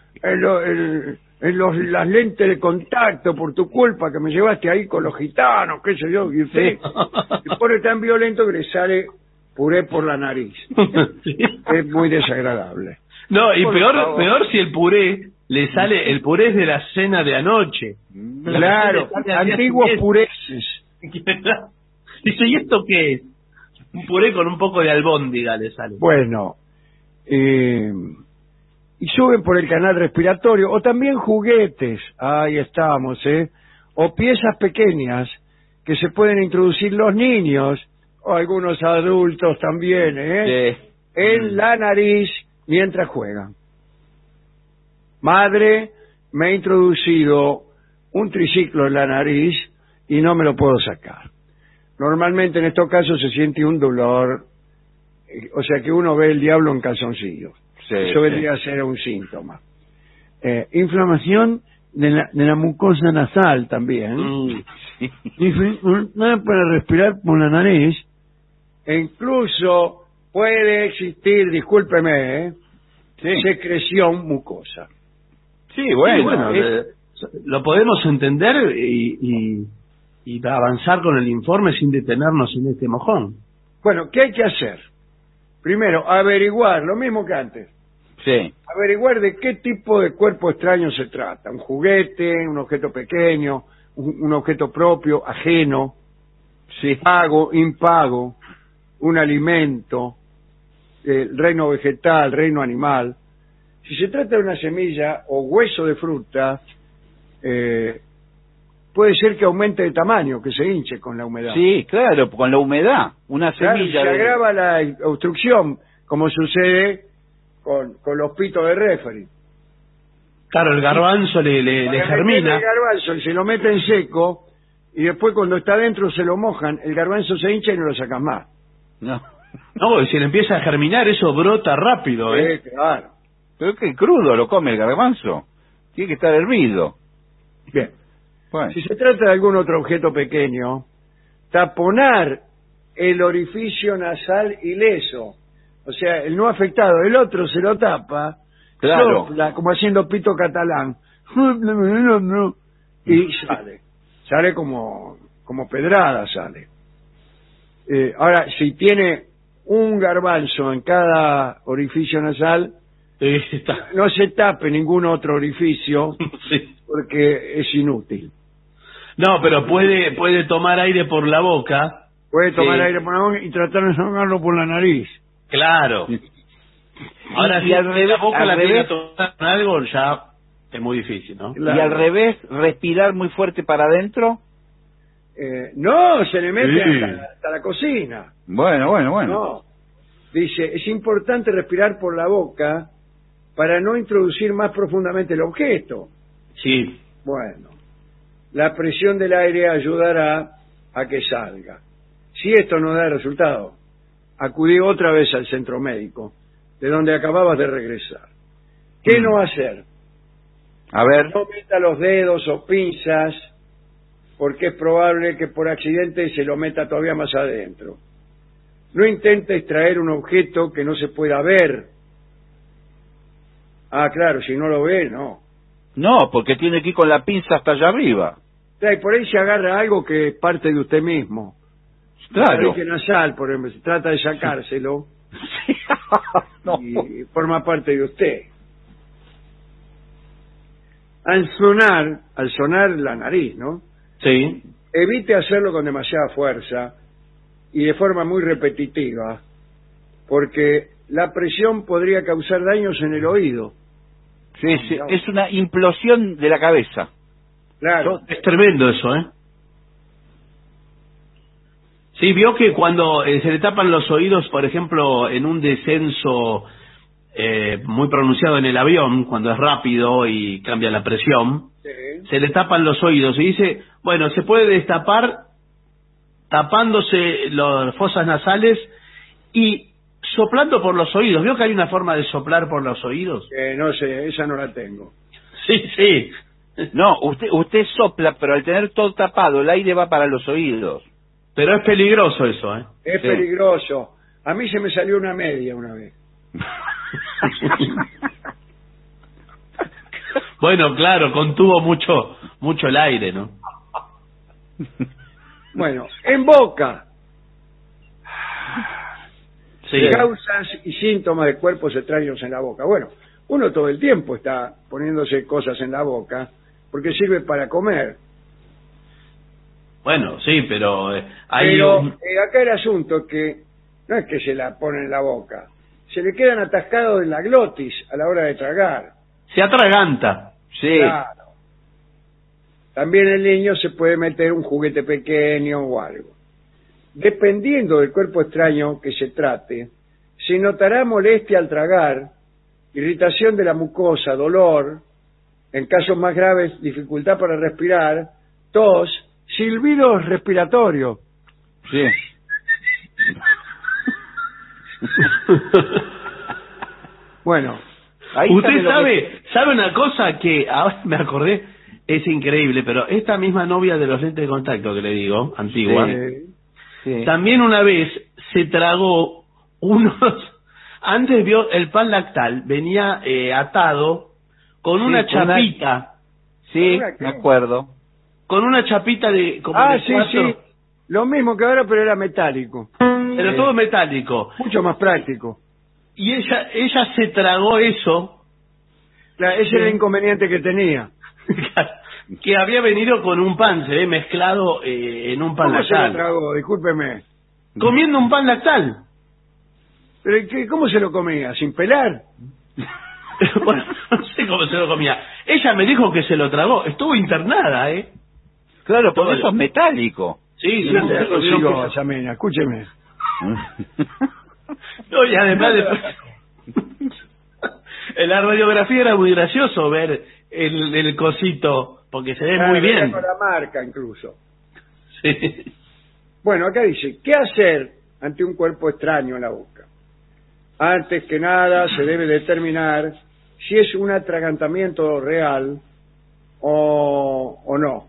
en las lentes de contacto por tu culpa que me llevaste ahí con los gitanos, qué sé yo, y usted se pone tan violento que le sale puré por la nariz. Es muy desagradable. No, y peor si el puré le sale, el puré es de la cena de anoche. Claro, antiguos pureces. Dice, ¿y esto qué es? Un puré con un poco de albóndiga le sale. Bueno, y suben por el canal respiratorio, o también juguetes, ahí estamos, o piezas pequeñas que se pueden introducir los niños, o algunos adultos también, en la nariz mientras juegan. Madre, me he introducido un triciclo en la nariz y no me lo puedo sacar. Normalmente en estos casos se siente un dolor, o sea que uno ve el diablo en calzoncillos. Eso vendría a ser un síntoma. Inflamación de la mucosa nasal también. Nada para respirar por la nariz. E incluso puede existir, discúlpeme, secreción mucosa. Sí, bueno. Lo podemos entender y avanzar con el informe sin detenernos en este mojón. Bueno, ¿qué hay que hacer? Primero, averiguar, lo mismo que antes. Sí. Averiguar de qué tipo de cuerpo extraño se trata. Un juguete, un objeto pequeño, un objeto propio, ajeno, pago, impago, un alimento, reino vegetal, reino animal. Si se trata de una semilla o hueso de fruta, puede ser que aumente de tamaño, que se hinche con la humedad. Sí, claro, con la humedad. Una semilla. Se agrava la obstrucción, como sucede con los pitos de referee. Claro, el garbanzo le germina. El garbanzo y se lo mete en seco, y después cuando está adentro se lo mojan, el garbanzo se hincha y no lo sacan más. No, y si le empieza a germinar, eso brota rápido, Claro. Pero que crudo lo come el garbanzo. Tiene que estar hervido. Bien. Bueno. Si se trata de algún otro objeto pequeño, taponar el orificio nasal ileso. O sea, el no afectado, el otro se lo tapa, claro, sopla, como haciendo pito catalán, y sale como pedrada sale. Ahora, si tiene un garbanzo en cada orificio nasal, no se tape ningún otro orificio, porque es inútil. No, pero puede tomar aire por la boca. Puede tomar aire por la boca y tratar de sacarlo por la nariz. Claro. Ahora, si la boca la tiene tomar con algo, ya es muy difícil, ¿no? Claro. Y al revés, respirar muy fuerte para adentro. No, se le mete hasta la cocina. Bueno. No. Dice, es importante respirar por la boca para no introducir más profundamente el objeto. Sí. Bueno, la presión del aire ayudará a que salga. Si esto no da resultado, acudí otra vez al centro médico, de donde acababas de regresar. ¿Qué no hacer? A ver. No meta los dedos o pinzas, porque es probable que por accidente se lo meta todavía más adentro. No intente extraer un objeto que no se pueda ver. Ah, claro, si no lo ve, no. No, porque tiene que ir con la pinza hasta allá arriba. Y por ahí se agarra algo que es parte de usted mismo. Claro. Que nasal, por ejemplo, se trata de sacárselo No. y forma parte de usted. Al sonar la nariz, ¿no? Sí. Evite hacerlo con demasiada fuerza y de forma muy repetitiva, porque la presión podría causar daños en el oído. Sí, sí, es una implosión de la cabeza. Claro. Es tremendo eso, ¿eh? Sí, vio que cuando se le tapan los oídos, por ejemplo, en un descenso muy pronunciado en el avión, cuando es rápido y cambia la presión, Sí. se le tapan los oídos y dice, bueno, se puede destapar tapándose las fosas nasales y soplando por los oídos. ¿Vio que hay una forma de soplar por los oídos? No sé, esa no la tengo. Sí, sí. No, usted sopla, pero al tener todo tapado, el aire va para los oídos. Pero es peligroso eso, ¿eh? Es Sí. peligroso. A mí se me salió una media una vez. Bueno, claro, contuvo mucho el aire, ¿no? Bueno, en boca. Sí. Causas y síntomas de cuerpos extraños en la boca. Bueno, uno todo el tiempo está poniéndose cosas en la boca porque sirve para comer. Bueno, sí, pero hay Pero un... acá el asunto es que no es que se la pone en la boca, se le quedan atascados en la glotis a la hora de tragar. Se atraganta. Sí. Claro. También el niño se puede meter un juguete pequeño o algo. Dependiendo del cuerpo extraño que se trate, se notará molestia al tragar, irritación de la mucosa, dolor, en casos más graves, dificultad para respirar, tos, silbidos respiratorios. Sí. Bueno, Ahí Usted sabe sabe una cosa que ahora me acordé, es increíble, pero esta misma novia de los lentes de contacto que le digo, antigua, Sí. también una vez se tragó antes vio el pan lactal, venía atado con una con una- chapita, Sí, ¿Una qué? me acuerdo. con una chapita de como de sí, 4, sí, lo mismo que ahora, pero era metálico, pero todo metálico. mucho más práctico. Y ella se tragó eso, Claro, ese era el inconveniente que tenía. que había venido con un pan, se ve mezclado en un pan ¿Cómo se lo lactal. tragó? Discúlpeme. Comiendo un pan lactal. ¿Pero cómo se lo comía? ¿Sin pelar? Bueno, no sé cómo se lo comía. Ella me dijo que se lo tragó. Estuvo internada, ¿eh? Claro, Todo por eso es metálico. Sí, Yo no se lo consigo tuvieron esa mina, escúcheme. No, y además en la radiografía era muy gracioso ver el cosito, porque se ve Claro, muy venía bien. con la marca incluso. Sí. Bueno, acá dice, ¿qué hacer ante un cuerpo extraño en la boca? Antes que nada se debe determinar si es un atragantamiento real o no.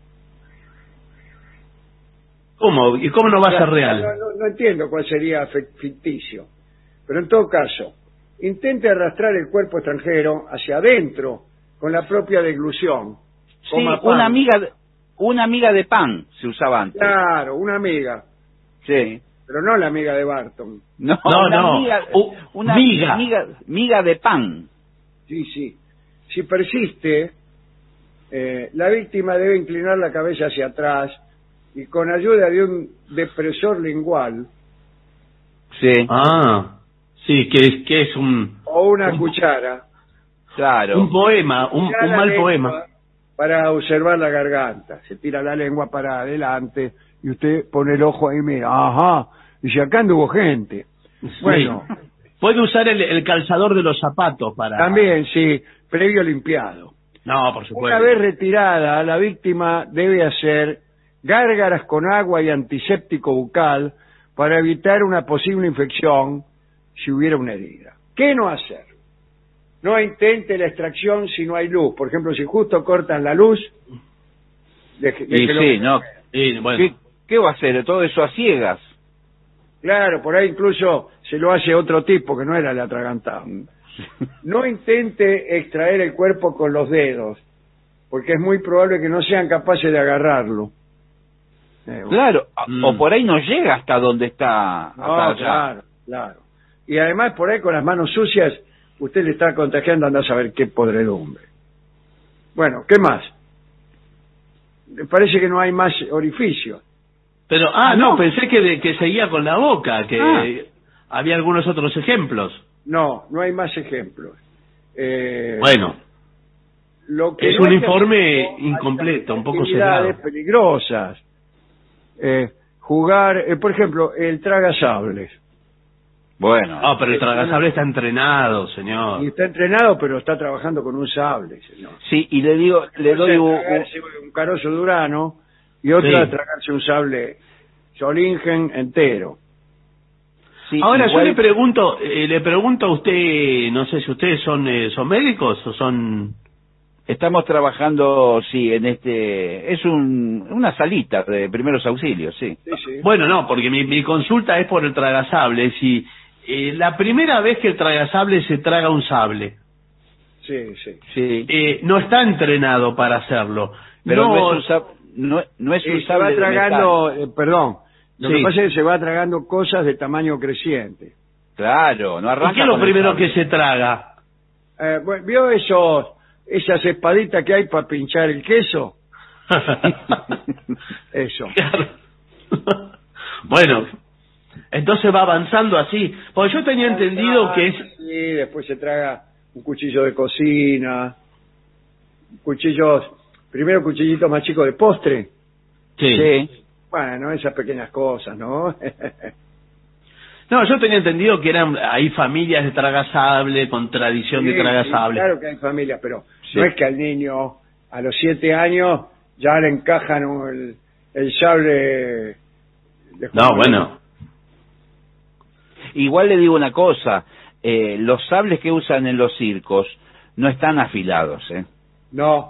¿Cómo? ¿Y cómo no va a ser real? No entiendo cuál sería ficticio. Pero en todo caso, intente arrastrar el cuerpo extranjero hacia adentro con la propia deglución. Sí, Coma pan. una amiga de pan se usaba antes. Claro, una amiga, Sí. pero no la amiga de Barton. No, No, una no. amiga, una Miga. miga de pan. Sí, sí. Si persiste, la víctima debe inclinar la cabeza hacia atrás y con ayuda de un depresor lingual Sí. Ah, sí, que es un o una cuchara, Claro. poema, un tira la mal lengua poema. para observar la garganta. Se tira la lengua para adelante y usted pone el ojo ahí, mira, ajá, y si acá anduvo gente. Bueno, Puede usar el calzador de los zapatos para... También, sí, previo limpiado. No, por supuesto. Una vez retirada, la víctima debe hacer gárgaras con agua y antiséptico bucal para evitar una posible infección si hubiera una herida. ¿Qué no hacer? No intente la extracción si no hay luz. Por ejemplo, si justo cortan la luz... ¿Qué va a hacer? Todo eso a ciegas. Claro, por ahí incluso se lo hace otro tipo que no era el atragantado. No intente extraer el cuerpo con los dedos, porque es muy probable que no sean capaces de agarrarlo. Claro, o por ahí no llega hasta donde está. Claro. Y además por ahí con las manos sucias usted le está contagiando, anda a saber qué podredumbre. Bueno, ¿qué más? Me parece que no hay más orificios. Pero, pensé que seguía con la boca, que había algunos otros ejemplos. No hay más ejemplos. Bueno, lo que es un informe incompleto, un poco cerrado. Peligrosas. Jugar, por ejemplo, el tragasables. Bueno. Pero el tragasable está entrenado, señor. Y está entrenado, pero está trabajando con un sable, señor. Sí, y le doy un carozo de Urano y otra tragarse un sable Solingen entero. Sí, ahora yo le pregunto a usted, no sé si ustedes son médicos o son... Estamos trabajando, sí, en es una salita de primeros auxilios, sí. Sí. Bueno, no, porque mi consulta es por el tragasable. Si la primera vez que el tragasable se traga un sable, sí. No está entrenado para hacerlo. Pero no es un se sable va tragando, perdón, lo que Sí. pasa es que se va tragando cosas de tamaño creciente. Claro, no arranca. ¿Y qué es lo primero que se traga? ¿Vio esas espaditas que hay para pinchar el queso? Eso. Claro. Bueno, entonces va avanzando así. Porque yo tenía entendido que es... Sí, después se traga un cuchillo de cocina, primero cuchillitos más chicos de postre. Sí. Bueno, esas pequeñas cosas, ¿no? No, yo tenía entendido que hay familias de tragasable, con tradición de tragasable. Sí, claro que hay familias, pero no es que al niño a los 7 años ya le encajan el sable de No, bueno. Igual le digo una cosa, los sables que usan en los circos no están afilados, ¿eh? No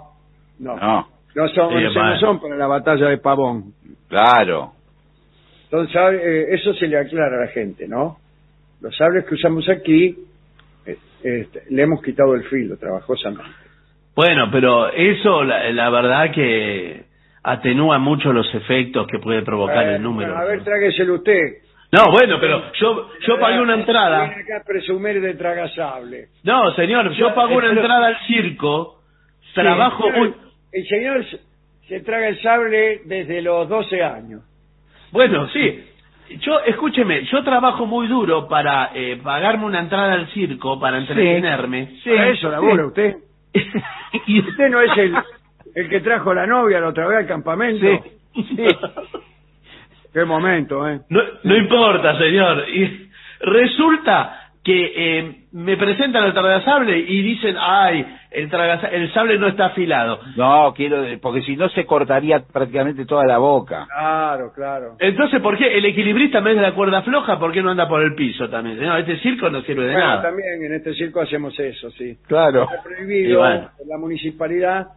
son para la batalla de Pavón. Claro. Entonces, eso se le aclara a la gente, ¿no? Los sables que usamos aquí, le hemos quitado el filo trabajosamente. Bueno, pero eso, la verdad que atenúa mucho los efectos que puede provocar el número. A ver, trágueselo usted. No, bueno, pero yo pagué una entrada. Viene acá a presumir de tragasable. No, señor, yo pagué una entrada al circo, trabajo... El señor se traga el sable desde los 12 años. Bueno, sí. Escúcheme, yo trabajo muy duro para pagarme una entrada al circo, para entretenerme. Sí, para eso labura usted. ¿Y usted no es el que trajo la novia la otra vez al campamento? Sí. Qué momento, ¿eh? No importa, señor. Y resulta que me presentan el tragasable y dicen, el sable no está afilado. No, porque si no se cortaría prácticamente toda la boca. Claro. Entonces, ¿por qué el equilibrista en vez de la cuerda floja, por qué no anda por el piso también? No, este circo no sirve de nada. También en este circo hacemos eso, sí. Claro. Está prohibido en la municipalidad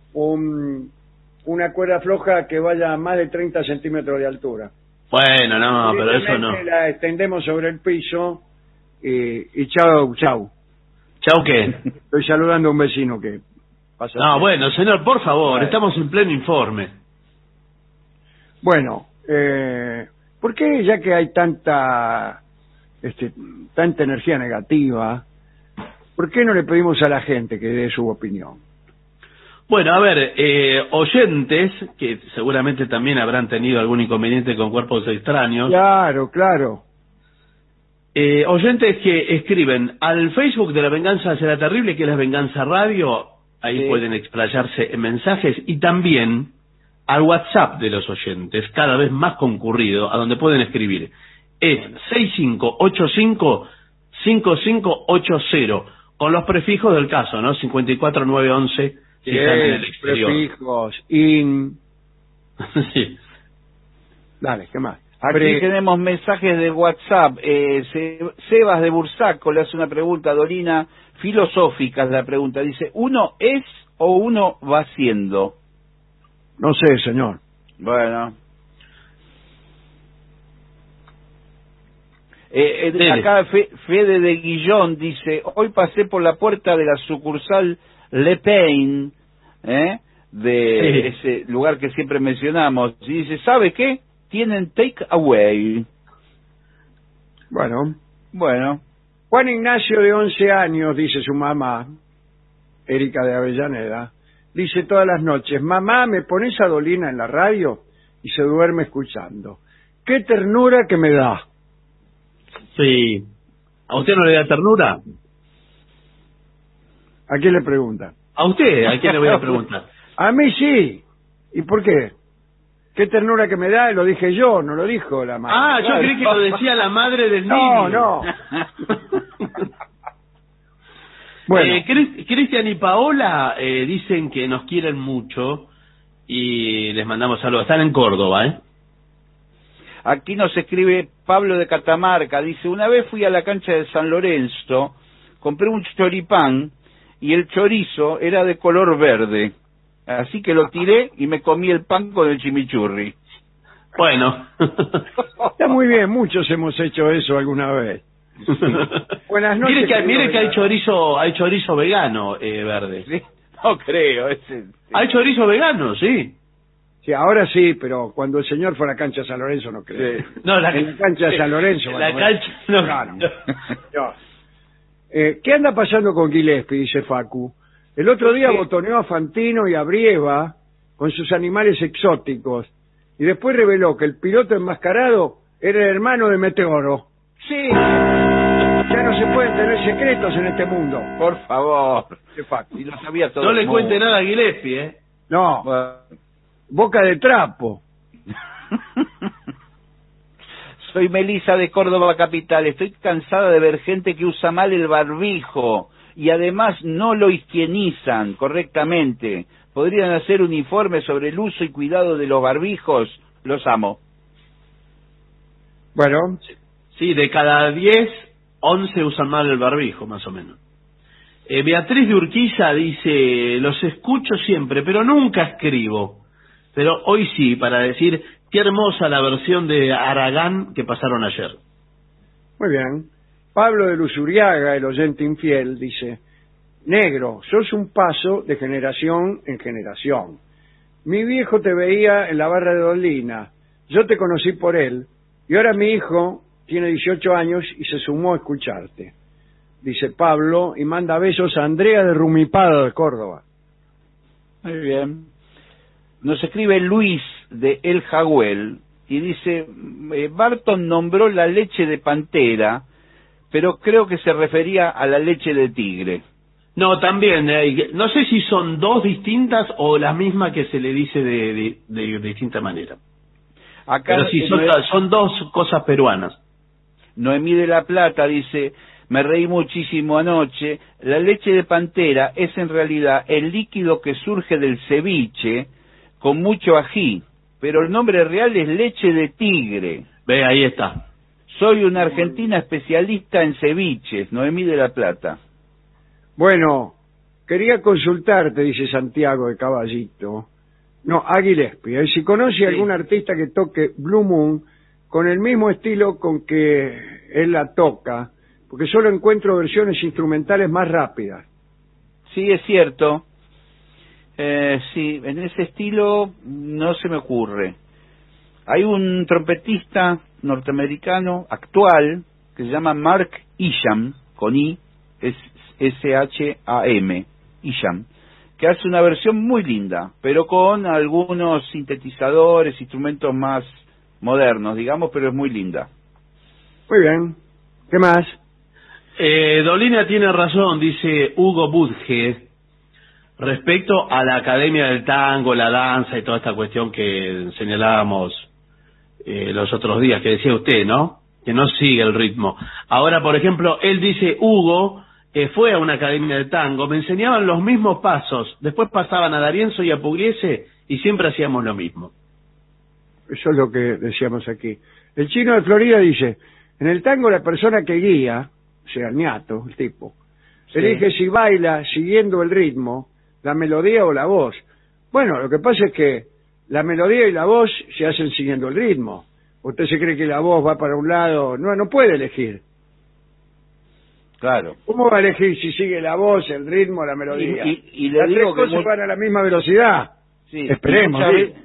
una cuerda floja que vaya a más de 30 centímetros de altura. Bueno, no, pero eso no. La extendemos sobre el piso y chau. ¿Chau qué? Estoy saludando a un vecino que pasa. No, bueno, señor, por favor, estamos en pleno informe. Bueno, ¿por qué, ya que hay tanta energía negativa, por qué no le pedimos a la gente que dé su opinión? Bueno, a ver, oyentes, que seguramente también habrán tenido algún inconveniente con cuerpos extraños. Claro. Oyentes que escriben al Facebook de La Venganza Será Terrible, que es La Venganza Radio, ahí pueden explayarse en mensajes, y también al WhatsApp de los oyentes, cada vez más concurrido, a donde pueden escribir. Es 5580, con los prefijos del caso, ¿no? 54911, si están en el exterior. Prefijos, Sí. Dale, ¿qué más? Aquí tenemos mensajes de WhatsApp. Sebas de Bursaco le hace una pregunta, Dolina, filosófica es la pregunta. Dice, ¿uno es o uno va siendo? No sé, señor. Bueno. Acá Fede de Guillón dice, hoy pasé por la puerta de la sucursal Le Pen, de ese lugar que siempre mencionamos, y dice, ¿sabe qué? Tienen take away. Bueno. Juan Ignacio, de 11 años, dice su mamá, Erika de Avellaneda, dice todas las noches, mamá, ¿me pones a Dolina en la radio? Y se duerme escuchando. ¡Qué ternura que me da! Sí. ¿A usted no le da ternura? ¿A quién le pregunta? ¿A usted? ¿A quién le voy a preguntar? A mí sí. ¿Y por qué? ¿Qué ternura que me da? Lo dije yo, no lo dijo la madre. Ah, yo creí que lo decía la madre del niño. No. Bueno. Cristian y Paola dicen que nos quieren mucho y les mandamos saludos. Están en Córdoba, ¿eh? Aquí nos escribe Pablo de Catamarca, dice, una vez fui a la cancha de San Lorenzo, compré un choripán y el chorizo era de color verde, así que lo tiré y me comí el pan con el chimichurri. Bueno. Está muy bien, muchos hemos hecho eso alguna vez. Sí. Buenas noches. Mire que hay chorizo vegano, verde. ¿Sí? No creo. Hay chorizo vegano, sí. Sí, ahora sí, pero cuando el señor fue a la cancha de San Lorenzo no creo. Sí. No, en la cancha de San Lorenzo. La cancha, no. Claro. No. ¿Qué anda pasando con Gillespie? Dice Facu. El otro día botoneó a Fantino y a Brieva con sus animales exóticos y después reveló que el piloto enmascarado era el hermano de Meteoro. Sí. Ya no se pueden tener secretos en este mundo. Por favor. Facu. Y lo sabía todo. No le cuente nada a Gillespie, ¿eh? No. Boca de trapo. Soy Melisa de Córdoba Capital. Estoy cansada de ver gente que usa mal el barbijo y además no lo higienizan correctamente. ¿Podrían hacer un informe sobre el uso y cuidado de los barbijos? Los amo. Bueno. Sí, de cada 10, 11 usan mal el barbijo, más o menos. Beatriz de Urquiza dice, los escucho siempre, pero nunca escribo. Pero hoy sí, para decir, qué hermosa la versión de Aragán que pasaron ayer. Muy bien. Pablo de Luzuriaga, el oyente infiel, dice, negro, sos un paso de generación en generación. Mi viejo te veía en la barra de Dolina, yo te conocí por él, y ahora mi hijo tiene 18 años y se sumó a escucharte. Dice Pablo, y manda besos a Andrea de Rumipado de Córdoba. Muy bien. Nos escribe Luis de El Jagüel y dice, Barton nombró la leche de pantera, pero creo que se refería a la leche de tigre. No, también, no sé si son dos distintas o la misma que se le dice de distinta manera. Acá pero sí, son dos cosas peruanas. Noemí de la Plata dice, me reí muchísimo anoche, la leche de pantera es en realidad el líquido que surge del ceviche, con mucho ají, pero el nombre real es leche de tigre. Ve, ahí está. Soy una argentina especialista en ceviches, Noemí de la Plata. Bueno, quería consultarte, dice Santiago de Caballito. No, a Gillespie, si conoce algún artista que toque Blue Moon con el mismo estilo con que él la toca, porque solo encuentro versiones instrumentales más rápidas. Sí, es cierto. Sí, en ese estilo no se me ocurre. Hay un trompetista norteamericano actual que se llama Mark Isham, con I, es S-H-A-M, Isham, que hace una versión muy linda, pero con algunos sintetizadores, instrumentos más modernos, digamos, pero es muy linda. Muy bien. ¿Qué más? Dolina tiene razón, dice Hugo Budge, respecto a la Academia del Tango, la danza y toda esta cuestión que señalábamos los otros días, que decía usted, ¿no? que no sigue el ritmo. Ahora, por ejemplo, él dice, Hugo fue a una academia de tango, me enseñaban los mismos pasos, después pasaban a D'Arienzo y a Pugliese y siempre hacíamos lo mismo. Eso es lo que decíamos aquí. El Chino de Florida dice, en el tango la persona que guía, o sea, el ñato, el tipo, elige si baila siguiendo el ritmo, la melodía o la voz. Bueno, lo que pasa es que la melodía y la voz se hacen siguiendo el ritmo. Usted se cree que la voz va para un lado, no puede elegir. Claro. ¿Cómo va a elegir si sigue la voz, el ritmo, la melodía? Y le Las digo tres que cosas van a la misma velocidad. Sí, esperemos.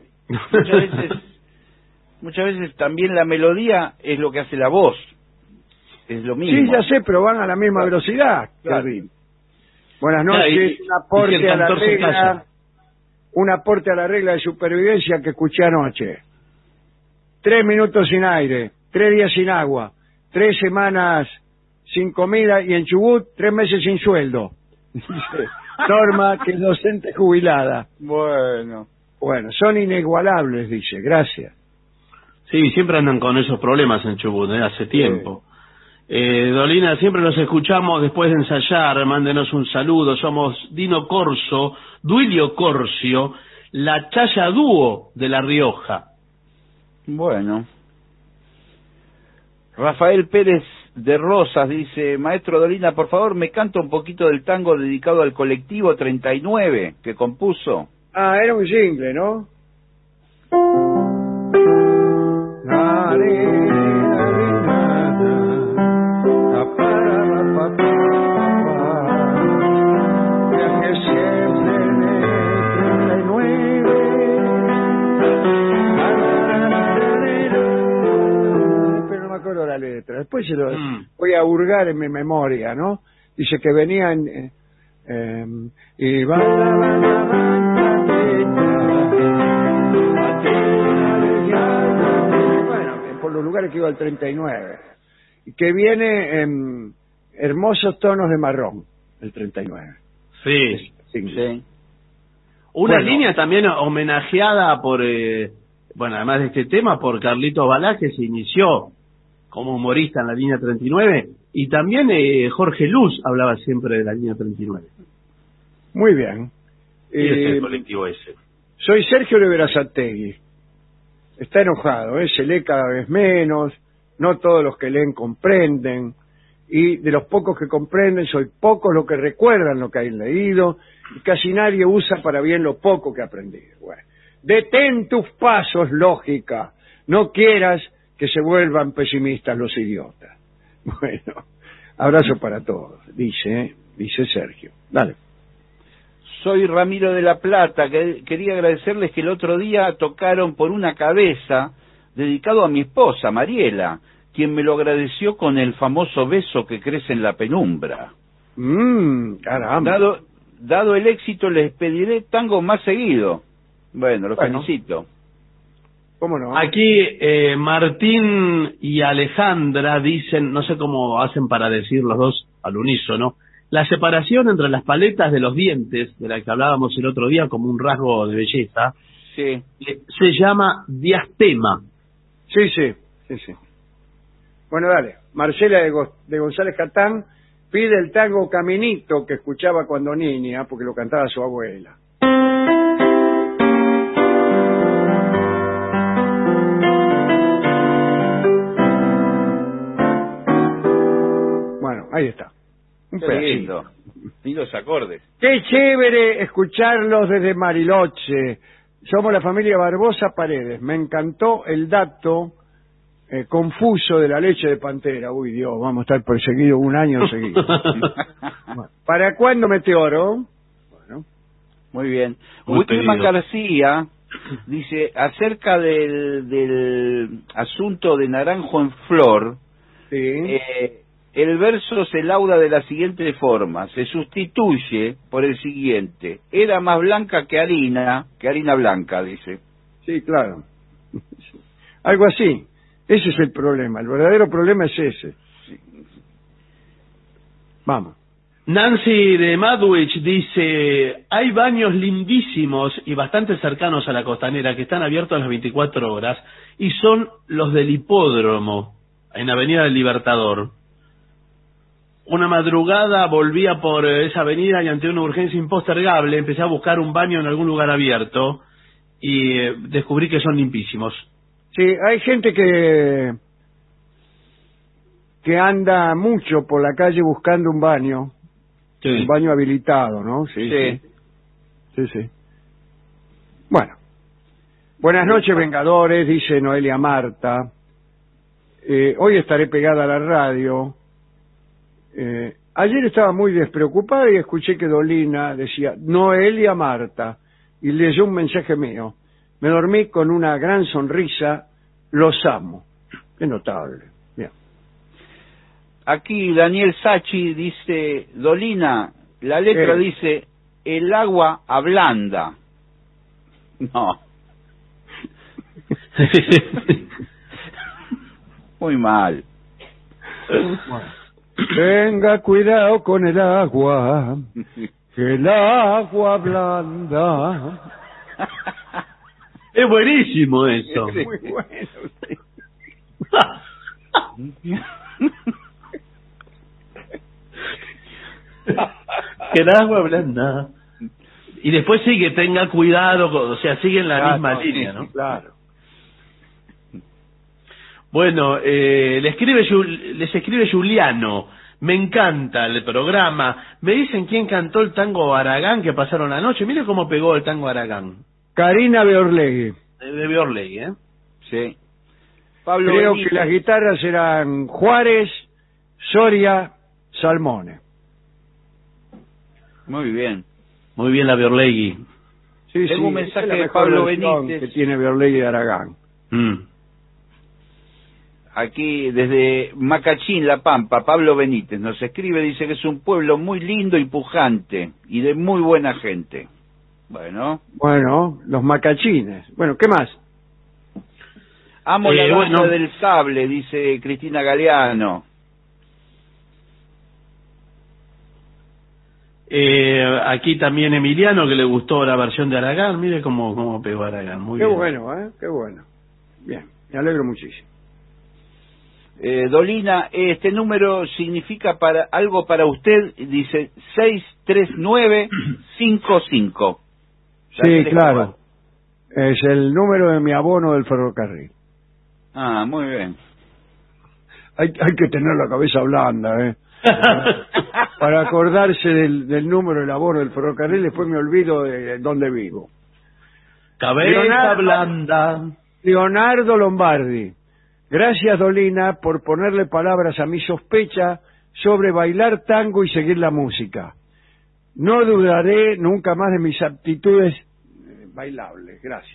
Muchas veces también la melodía es lo que hace la voz. Es lo mismo. Sí, ya sé, pero van a la misma velocidad. Claro. Buenas noches, un aporte a la regla de supervivencia que escuché anoche. 3 minutos sin aire, 3 días sin agua, 3 semanas sin comida y en Chubut 3 meses sin sueldo. Norma, que es docente jubilada. Bueno, son inigualables, dice. Gracias. Sí, siempre andan con esos problemas en Chubut, hace tiempo. Dolina, siempre los escuchamos después de ensayar, mándenos un saludo. Somos Dino Corso, Duilio Corcio, la Chaya Dúo de La Rioja. Bueno. Rafael Pérez de Rosas dice, maestro Dolina, por favor, me canta un poquito del tango dedicado al colectivo 39 que compuso. Ah, era un jingle, ¿no? La letra. Después se lo voy a hurgar en mi memoria, ¿no? Dice que venían y bueno, por los lugares que iba al 39 y que viene en hermosos tonos de marrón el 39. Sí. Una Bueno, línea también homenajeada por además de este tema, por Carlitos Balá, que se inició como humorista en la línea 39, y también Jorge Luz hablaba siempre de la línea 39. Muy bien. Y es el colectivo ese. Soy Sergio de Berazategui. Está enojado, se lee cada vez menos, no todos los que leen comprenden, y de los pocos que comprenden, soy pocos los que recuerdan lo que han leído, y casi nadie usa para bien lo poco que ha aprendido. Bueno, detén tus pasos, lógica, no quieras que se vuelvan pesimistas los idiotas. Bueno, abrazo para todos, dice Sergio. Dale. Soy Ramiro de la Plata, que quería agradecerles que el otro día tocaron Por una cabeza, dedicado a mi esposa, Mariela, quien me lo agradeció con el famoso beso que crece en la penumbra. Caramba. Dado el éxito, les pediré tango más seguido. Bueno, los felicito. ¿Cómo no? Aquí Martín y Alejandra dicen, no sé cómo hacen para decir los dos al unísono, la separación entre las paletas de los dientes, de la que hablábamos el otro día como un rasgo de belleza, sí, se llama diastema. Sí. Bueno, dale. Marcela de González Catán pide el tango Caminito que escuchaba cuando niña, porque lo cantaba su abuela. Bueno, ahí está. Un pedacito. Y los acordes. Qué chévere escucharlos desde Bariloche. Somos la familia Barbosa Paredes. Me encantó el dato confuso de la leche de pantera. Uy, Dios, vamos a estar perseguidos un año seguido. Bueno, ¿para cuándo Meteoro? Bueno, muy bien. Wilman García dice, acerca del asunto de Naranjo en Flor, sí. El verso se lauda de la siguiente forma, se sustituye por el siguiente, era más blanca que harina blanca, dice. Sí, claro. Algo así. Ese es el problema, el verdadero problema es ese. Sí. Vamos. Nancy de Madwich dice, hay baños lindísimos y bastante cercanos a la costanera que están abiertos las 24 horas y son los del hipódromo. en Avenida del Libertador. Una madrugada volvía por esa avenida y ante una urgencia impostergable empecé a buscar un baño en algún lugar abierto y descubrí que son limpísimos. Sí, hay gente que anda mucho por la calle buscando un baño habilitado, ¿no? Sí. Bueno, buenas noches, Vengadores, dice Noelia Marta. Hoy estaré pegada a la radio. Ayer estaba muy despreocupada y escuché que Dolina decía Noelia Marta y leyó un mensaje mío. Me dormí con una gran sonrisa, los amo. Qué notable. Bien. Aquí Daniel Sachi dice, Dolina, la letra dice, el agua ablanda. No. Muy mal. Tenga cuidado con el agua, que el agua blanda. Es buenísimo eso. Es muy bueno. Que el agua blanda. Y después sigue, tenga cuidado, o sea, sigue en la misma línea, ¿no? Claro. Bueno, les escribe Juliano, me encanta el programa, me dicen quién cantó el tango Aragán que pasaron anoche, mire cómo pegó el tango Aragán. Karina Beorlegui. De Beorlegui, ¿eh? Sí. Pablo Creo Benítez. Que las guitarras eran Juárez, Soria, Salmone. Muy bien. Muy bien la Beorlegui. Sí, tengo un mensaje de Pablo Benítez que tiene Beorlegui de Aragán. Aquí desde Macachín, La Pampa, Pablo Benítez nos escribe, dice que es un pueblo muy lindo y pujante y de muy buena gente. Bueno, los macachines. Bueno, ¿qué más? Amo la danza del sable, dice Cristina Galeano. Aquí también Emiliano, que le gustó la versión de Aragán. Mire cómo pegó Aragán. Muy bien. Qué bueno. Bien, me alegro muchísimo. Dolina, este número significa algo para usted, dice 63955. Sí, claro. Es el número de mi abono del ferrocarril. Ah, muy bien. Hay que tener la cabeza blanda, para acordarse del número del abono del ferrocarril, después me olvido de dónde vivo. Cabeza blanda. Leonardo Lombardi. Gracias, Dolina, por ponerle palabras a mi sospecha sobre bailar tango y seguir la música. No dudaré nunca más de mis aptitudes bailables. Gracias.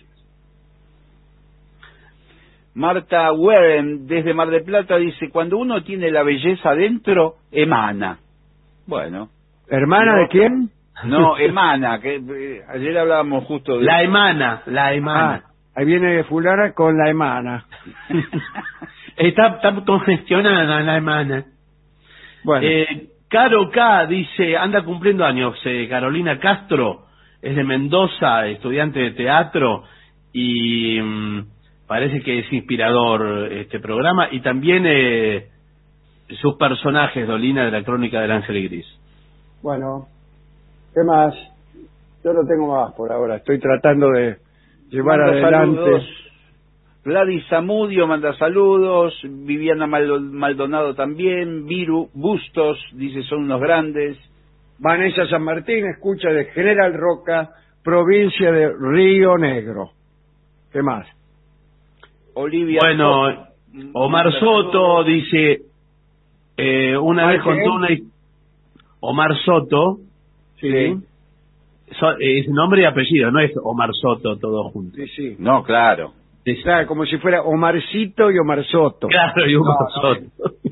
Marta Warren, desde Mar del Plata, dice, cuando uno tiene la belleza dentro, emana. Bueno. ¿Hermana de quién? No, emana, que ayer hablábamos justo de... La emana. Ahí viene fulana con la emana. Está congestionada la emana. Bueno. Caro K dice, anda cumpliendo años, Carolina Castro, es de Mendoza, estudiante de teatro, y parece que es inspirador este programa, y también sus personajes, Dolina, de la Crónica del Ángel Gris. Bueno, ¿qué más? Yo no tengo más por ahora, estoy tratando de llevar adelante. Saludos. Gladys Zamudio manda saludos, Viviana Maldonado también, Viru Bustos dice son unos grandes. Vanessa San Martín escucha de General Roca, provincia de Río Negro. ¿Qué más? Olivia. Bueno, Omar Soto dice, una vez contó Omar Soto, sí. Es nombre y apellido, no es Omar Soto todo junto. Sí. No, claro. Claro, como si fuera Omarcito y Omar Soto. Claro, y Omar Soto.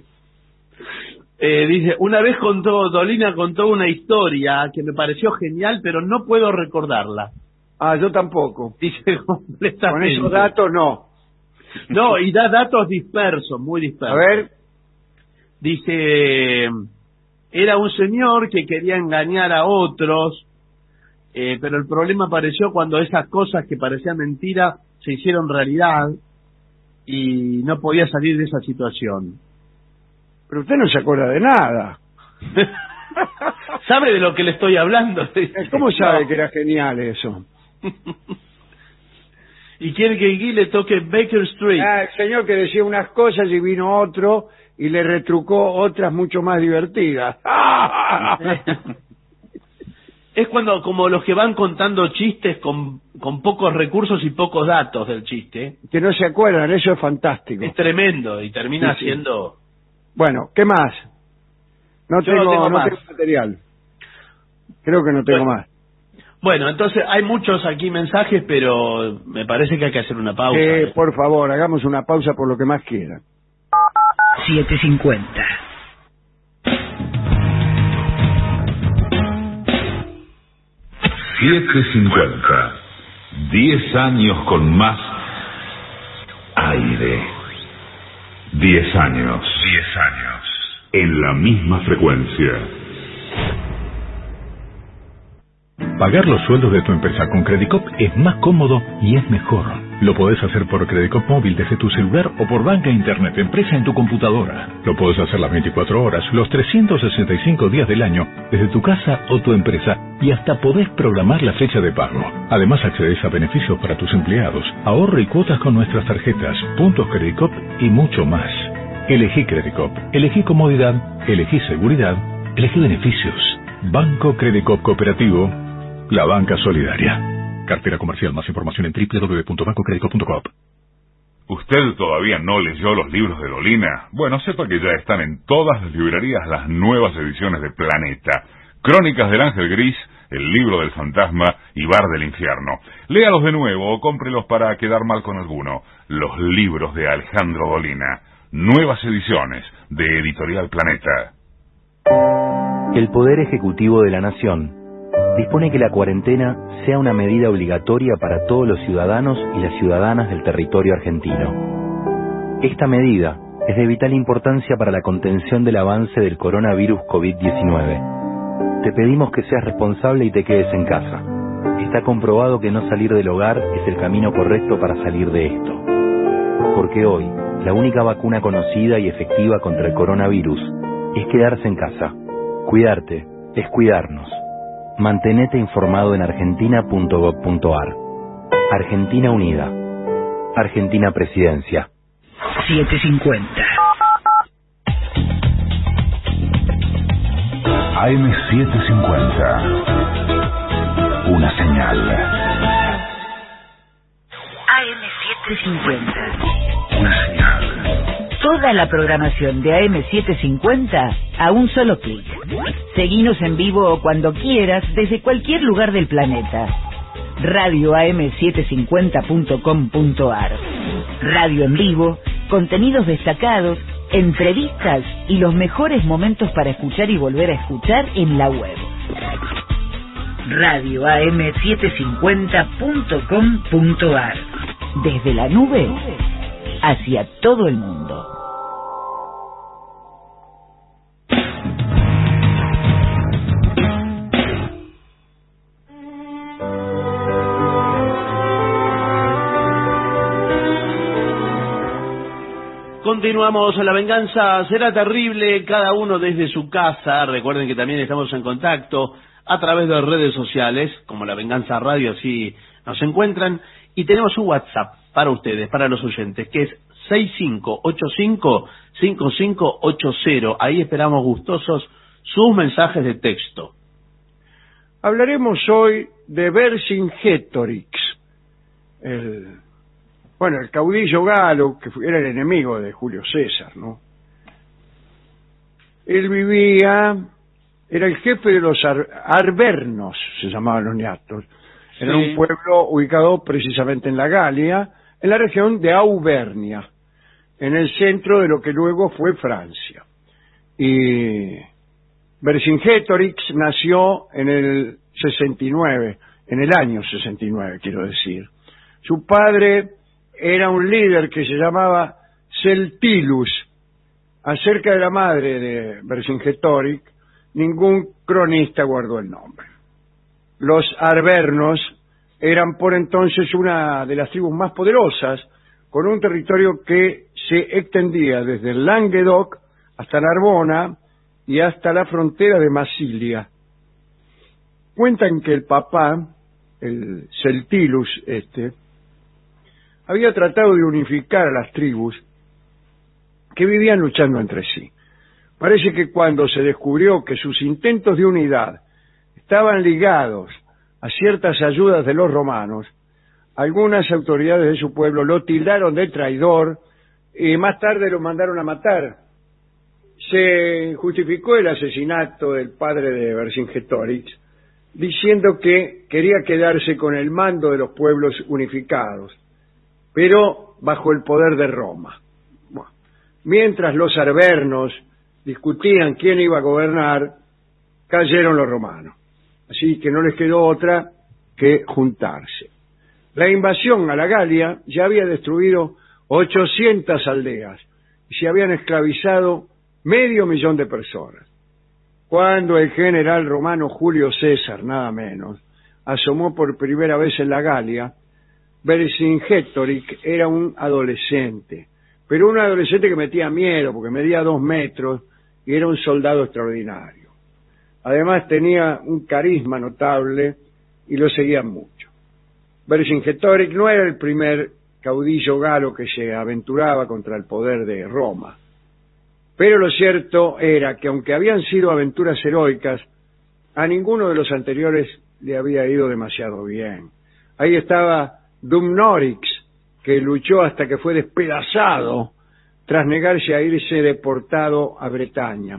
Dice, una vez Dolina contó una historia que me pareció genial, pero no puedo recordarla. Yo tampoco. Dice completamente. Con esos datos no. No, y da datos dispersos, muy dispersos. A ver. Dice, era un señor que quería engañar a otros, pero el problema apareció cuando esas cosas que parecían mentira se hicieron realidad. y no podía salir de esa situación. Pero usted no se acuerda de nada. ¿Sabe de lo que le estoy hablando? ¿Cómo sabe que era genial eso? Y quiere que Gui le toque Baker Street. El señor que decía unas cosas y vino otro y le retrucó otras mucho más divertidas. Es cuando, como los que van contando chistes con pocos recursos y pocos datos del chiste. Que no se acuerdan, eso es fantástico. Es tremendo y termina Sí. siendo... Bueno, ¿qué más? No Yo no tengo más. tengo material. Creo que no tengo más. Bueno, entonces hay muchos aquí mensajes, pero me parece que hay que hacer una pausa. Por favor, hagamos una pausa por lo que más quieran. 7:50. $7.50. 10 años con más aire. 10 años. 10 años. En la misma frecuencia. Pagar los sueldos de tu empresa con Credicop es más cómodo y es mejor. Lo podés hacer por Credicop móvil desde tu celular o por banca internet empresa en tu computadora. Lo podés hacer las 24 horas, los 365 días del año, desde tu casa o tu empresa, y hasta podés programar la fecha de pago. Además accedes a beneficios para tus empleados, ahorro y cuotas con nuestras tarjetas, puntos Credicop y mucho más. Elegí Credicop, elegí comodidad, elegí seguridad, elegí beneficios. Banco Credicop Cooperativo, la banca solidaria. Cartera comercial. Más información en www.bancocredico.com. ¿Usted todavía no leyó los libros de Dolina? Bueno, sepa que ya están en todas las librerías las nuevas ediciones de Planeta. Crónicas del Ángel Gris, El libro del fantasma y Bar del infierno. Léalos de nuevo o cómprelos para quedar mal con alguno. Los libros de Alejandro Dolina. Nuevas ediciones de Editorial Planeta. El Poder Ejecutivo de la Nación dispone que la cuarentena sea una medida obligatoria para todos los ciudadanos y las ciudadanas del territorio argentino. Esta medida es de vital importancia para la contención del avance del coronavirus COVID-19. Te pedimos que seas responsable y te quedes en casa. Está comprobado que no salir del hogar es el camino correcto para salir de esto. Porque hoy, la única vacuna conocida y efectiva contra el coronavirus es quedarse en casa. Cuidarte es cuidarnos. Mantenete informado en argentina.gov.ar. Argentina Unida. Argentina Presidencia. 7:50. AM750. Una señal. AM750. Una señal. Toda la programación de AM750 a un solo clic. Seguinos en vivo o cuando quieras desde cualquier lugar del planeta. radioam750.com.ar. Radio en vivo, contenidos destacados, entrevistas y los mejores momentos para escuchar y volver a escuchar en la web. radioam750.com.ar. Desde la nube hacia todo el mundo. Continuamos, La venganza será terrible, cada uno desde su casa. Recuerden que también estamos en contacto a través de redes sociales, como La Venganza Radio, así nos encuentran. Y tenemos un WhatsApp para ustedes, para los oyentes, que es 6585-5580. Ahí esperamos gustosos sus mensajes de texto. Hablaremos hoy de Vercingetorix, el caudillo galo, que era el enemigo de Julio César, ¿no? Él era el jefe de los arvernos, se llamaban los ñatos. Era Sí. un pueblo ubicado precisamente en la Galia, en la región de Auvernia, en el centro de lo que luego fue Francia. Y Vercingetorix nació en el 69, en el año 69, quiero decir. Su padre era un líder que se llamaba Celtilus. Acerca de la madre de Vercingetorix, ningún cronista guardó el nombre. Los arvernos eran por entonces una de las tribus más poderosas, con un territorio que se extendía desde el Languedoc hasta Narbona y hasta la frontera de Masilia. Cuentan que el papá, el Celtilus había tratado de unificar a las tribus que vivían luchando entre sí. Parece que cuando se descubrió que sus intentos de unidad estaban ligados a ciertas ayudas de los romanos, algunas autoridades de su pueblo lo tildaron de traidor y más tarde lo mandaron a matar. Se justificó el asesinato del padre de Vercingetorix diciendo que quería quedarse con el mando de los pueblos unificados, pero bajo el poder de Roma. Bueno, mientras los arvernos discutían quién iba a gobernar, cayeron los romanos. Así que no les quedó otra que juntarse. La invasión a la Galia ya había destruido 800 aldeas y se habían esclavizado 500.000 de personas. Cuando el general romano Julio César, nada menos, asomó por primera vez en la Galia, Vercingetorix era un adolescente, pero un adolescente que metía miedo porque medía 2 metros y era un soldado extraordinario. Además tenía un carisma notable y lo seguían mucho. Vercingetorix no era el primer caudillo galo que se aventuraba contra el poder de Roma. Pero lo cierto era que aunque habían sido aventuras heroicas, a ninguno de los anteriores le había ido demasiado bien. Ahí estaba Dumnorix, que luchó hasta que fue despedazado tras negarse a irse deportado a Bretaña.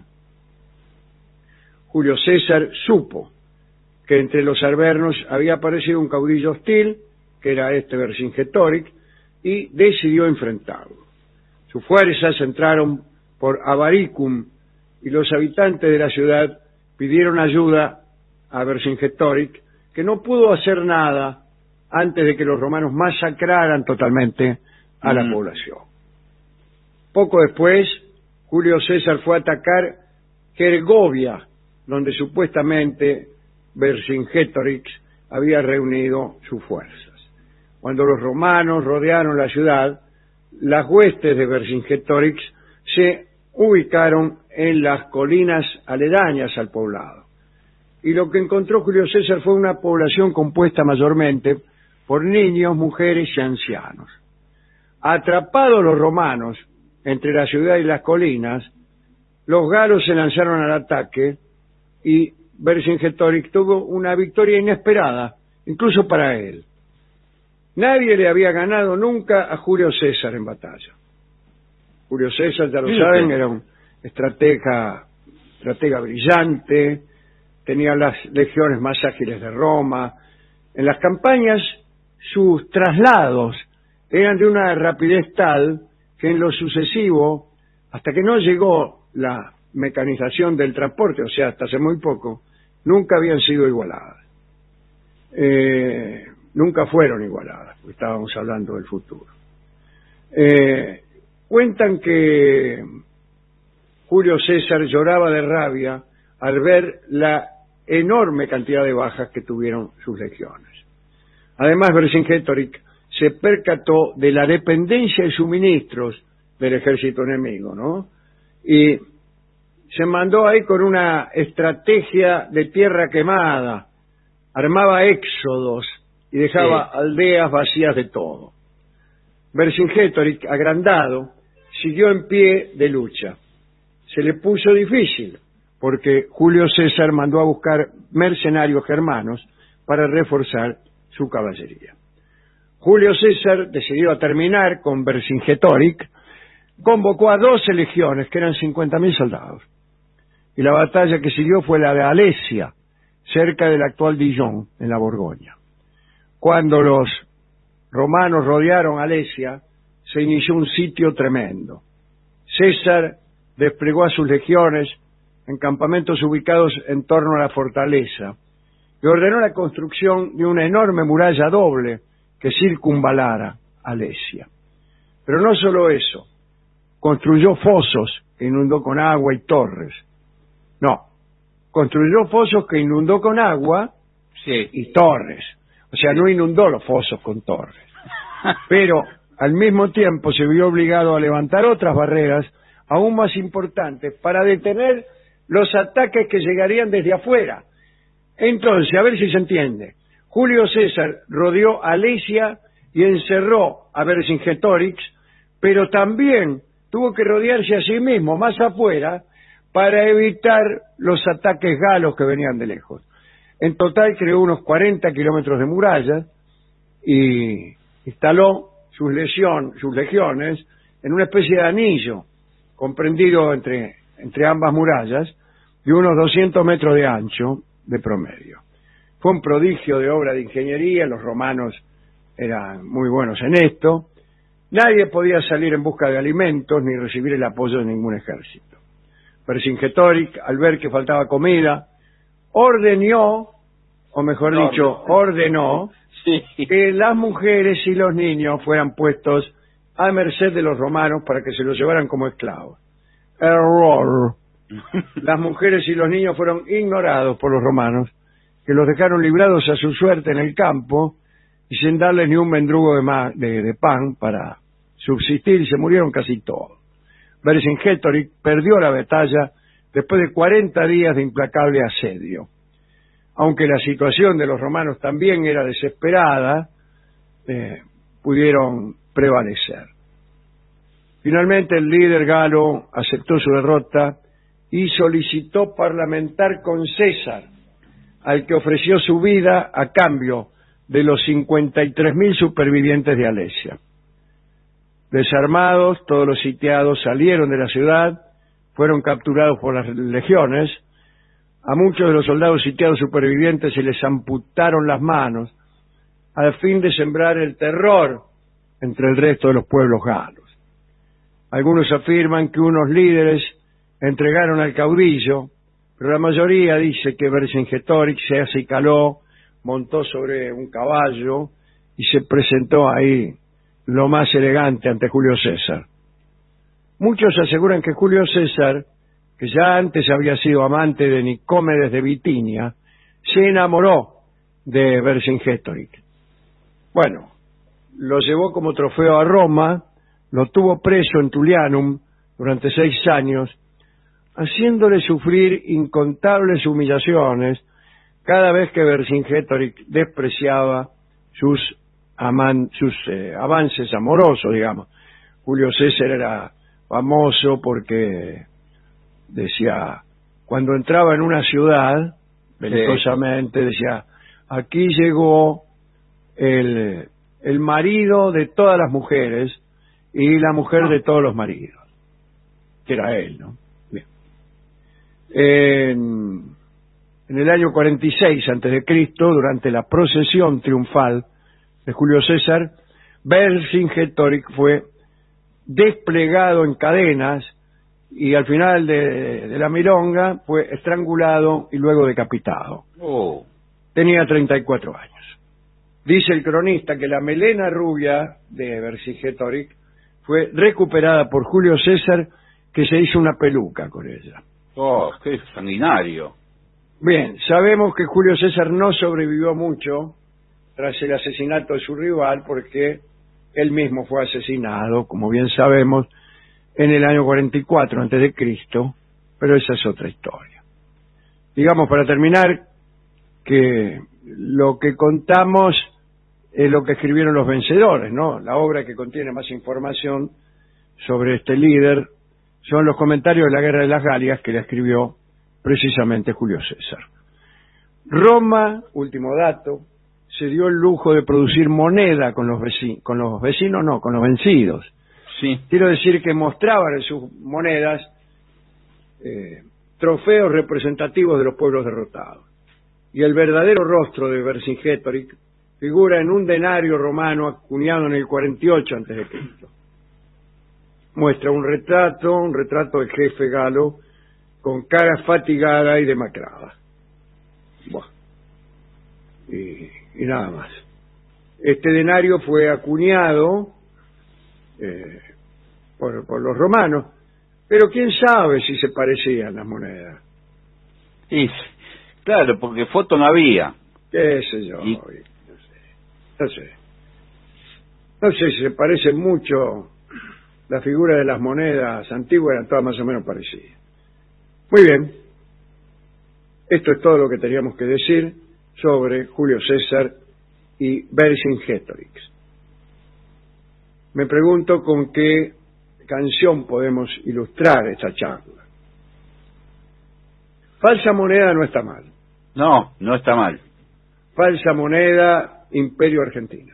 Julio César supo que entre los arvernos había aparecido un caudillo hostil, que era Vercingetorix, y decidió enfrentarlo. Sus fuerzas entraron por Avaricum y los habitantes de la ciudad pidieron ayuda a Vercingetorix, que no pudo hacer nada antes de que los romanos masacraran totalmente a la población. Poco después, Julio César fue a atacar Gergovia, donde supuestamente Vercingetorix había reunido sus fuerzas. Cuando los romanos rodearon la ciudad, las huestes de Vercingetorix se ubicaron en las colinas aledañas al poblado. Y lo que encontró Julio César fue una población compuesta mayormente por niños, mujeres y ancianos. Atrapados los romanos entre la ciudad y las colinas, los galos se lanzaron al ataque y Vercingetorix tuvo una victoria inesperada, incluso para él. Nadie le había ganado nunca a Julio César en batalla. Julio César, ya lo saben, era un estratega brillante, tenía las legiones más ágiles de Roma. En las campañas, sus traslados eran de una rapidez tal que en lo sucesivo, hasta que no llegó la mecanización del transporte, o sea, hasta hace muy poco, nunca habían sido igualadas. Nunca fueron igualadas, porque estábamos hablando del futuro. Cuentan que Julio César lloraba de rabia al ver la enorme cantidad de bajas que tuvieron sus legiones. Además, Vercingetorix se percató de la dependencia de suministros del ejército enemigo, ¿no? Y se mandó ahí con una estrategia de tierra quemada, armaba éxodos y dejaba aldeas vacías de todo. Vercingetorix, agrandado, siguió en pie de lucha. Se le puso difícil, porque Julio César mandó a buscar mercenarios germanos para reforzar su caballería. Julio César, decidido a terminar con Vercingetorix, convocó a 12 legiones, que eran 50.000 soldados. Y la batalla que siguió fue la de Alesia, cerca del actual Dijon, en la Borgoña. Cuando los romanos rodearon Alesia, se inició un sitio tremendo. César desplegó a sus legiones en campamentos ubicados en torno a la fortaleza y ordenó la construcción de una enorme muralla doble que circunvalara Alesia. Pero no solo eso, construyó fosos que inundó con agua y torres. No, construyó fosos que inundó con agua y torres. O sea, no inundó los fosos con torres. Pero al mismo tiempo se vio obligado a levantar otras barreras aún más importantes para detener los ataques que llegarían desde afuera. Entonces, a ver si se entiende, Julio César rodeó Alesia y encerró a Vercingetorix, pero también tuvo que rodearse a sí mismo más afuera para evitar los ataques galos que venían de lejos. En total creó unos 40 kilómetros de murallas y instaló sus legiones en una especie de anillo comprendido entre ambas murallas de unos 200 metros de ancho de promedio. Fue un prodigio de obra de ingeniería, los romanos eran muy buenos en esto. Nadie podía salir en busca de alimentos ni recibir el apoyo de ningún ejército. Vercingetorix, al ver que faltaba comida, ordenó que las mujeres y los niños fueran puestos a merced de los romanos para que se los llevaran como esclavos. Error. Las mujeres y los niños fueron ignorados por los romanos, que los dejaron librados a su suerte en el campo y sin darles ni un mendrugo de pan para subsistir, y se murieron casi todos. Vercingetorix perdió la batalla después de 40 días de implacable asedio. Aunque la situación de los romanos también era desesperada, pudieron prevalecer. Finalmente el líder galo aceptó su derrota y solicitó parlamentar con César, al que ofreció su vida a cambio de los 53.000 supervivientes de Alesia. Desarmados, todos los sitiados salieron de la ciudad, fueron capturados por las legiones. A muchos de los soldados sitiados supervivientes se les amputaron las manos al fin de sembrar el terror entre el resto de los pueblos galos. Algunos afirman que unos líderes entregaron al caudillo, pero la mayoría dice que Vercingetorix se acicaló, montó sobre un caballo y se presentó ahí lo más elegante ante Julio César. Muchos aseguran que Julio César, que ya antes había sido amante de Nicómedes de Bitinia, se enamoró de Vercingetorix. Bueno, lo llevó como trofeo a Roma, lo tuvo preso en Tullianum durante 6 años, haciéndole sufrir incontables humillaciones cada vez que Vercingetorix despreciaba sus avances amorosos, digamos. Julio César era famoso porque decía, cuando entraba en una ciudad, belicosamente decía, aquí llegó el marido de todas las mujeres y la mujer de todos los maridos, que era él, ¿no? Bien. En el año 46 a.C., durante la procesión triunfal de Julio César, Vercingetorix fue desplegado en cadenas y al final de la milonga fue estrangulado y luego decapitado. Tenía 34 años. Dice el cronista que la melena rubia de Vercingetorix fue recuperada por Julio César, que se hizo una peluca con ella. ¡Oh, qué sanguinario! Bien, sabemos que Julio César no sobrevivió mucho tras el asesinato de su rival, porque él mismo fue asesinado, como bien sabemos, en el año 44 a.C., pero esa es otra historia. Digamos, para terminar, que lo que contamos es lo que escribieron los vencedores, ¿no? La obra que contiene más información sobre este líder son los comentarios de la Guerra de las Galias, que la escribió precisamente Julio César. Roma, último dato, se dio el lujo de producir moneda con los vencidos. Sí. Quiero decir que mostraban en sus monedas trofeos representativos de los pueblos derrotados. Y el verdadero rostro de Vercingetorix figura en un denario romano acuñado en el 48 a.C. Muestra un retrato del jefe galo con cara fatigada y demacrada. Bueno, y nada más. Este denario fue acuñado por los romanos, pero quién sabe si se parecían las monedas. Y, claro, porque foto no había. Qué sé yo, no sé. No sé si se parecen mucho. Las figuras de las monedas antiguas eran todas más o menos parecidas. Muy bien. Esto es todo lo que teníamos que decir sobre Julio César y Vercingetorix. Me pregunto con qué canción podemos ilustrar esta charla. Falsa moneda no está mal. No, no está mal. Falsa moneda, Imperio Argentina.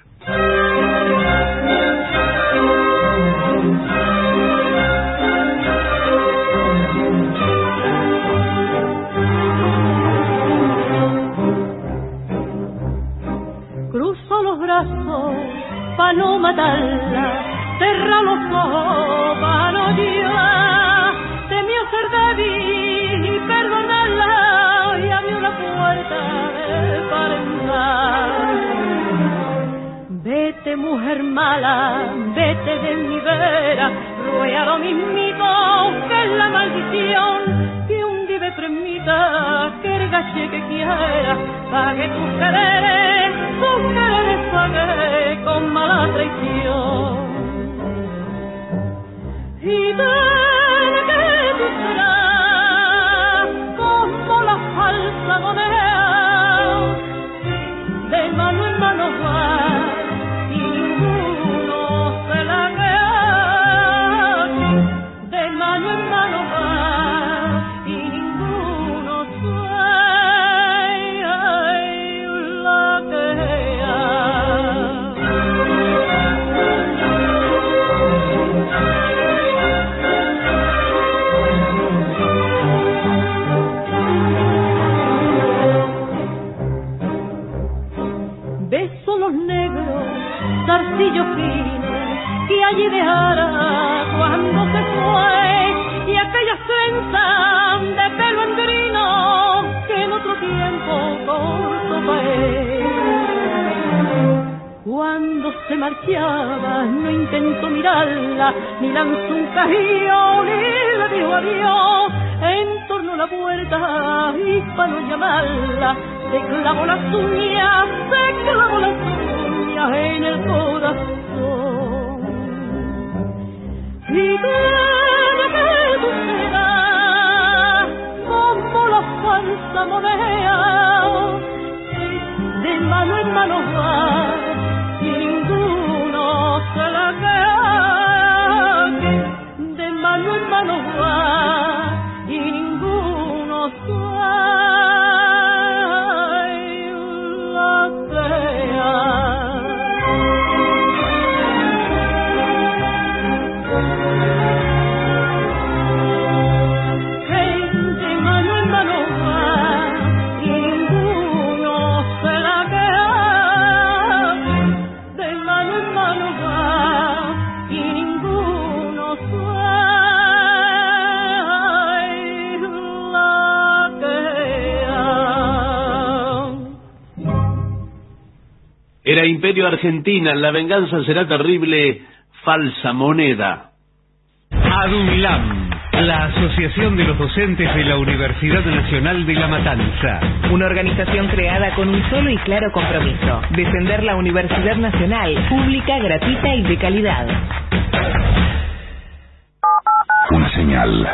Cruzo los brazos pa' no matarla, cerra los ojos pa' no llorar, temió ser débil y perdonarla y abrió la puerta de par en par. Vete mujer mala, vete de mi vera, ruega lo mismito que es la maldición que un día me permita que el gache que quiera pague tus quereres pague con mala traición. Y ven que tú serás como la falsa moneda, de mano en mano va y ninguno se la queda, de mano en mano va y ninguno se la queda. Beso los negros, zarcillos finos que allí dejara cuando se fue, y aquellas trenzas de pelo endrino que en otro tiempo corto pa' él. Cuando se marchaba no intentó mirarla, ni lanzó un cajío, ni le dijo adiós. En torno a la puerta y para no llamarla, se clavó las uñas en el corazón. Y tiene que tú serás como la falsa moneda, de mano en mano va y ninguno se la queda, de mano en mano va y ninguno se la queda. Era Imperio Argentina, la venganza será terrible, falsa moneda. ADUNLAM, la Asociación de los Docentes de la Universidad Nacional de La Matanza. Una organización creada con un solo y claro compromiso: defender la Universidad Nacional, pública, gratuita y de calidad. Una señal.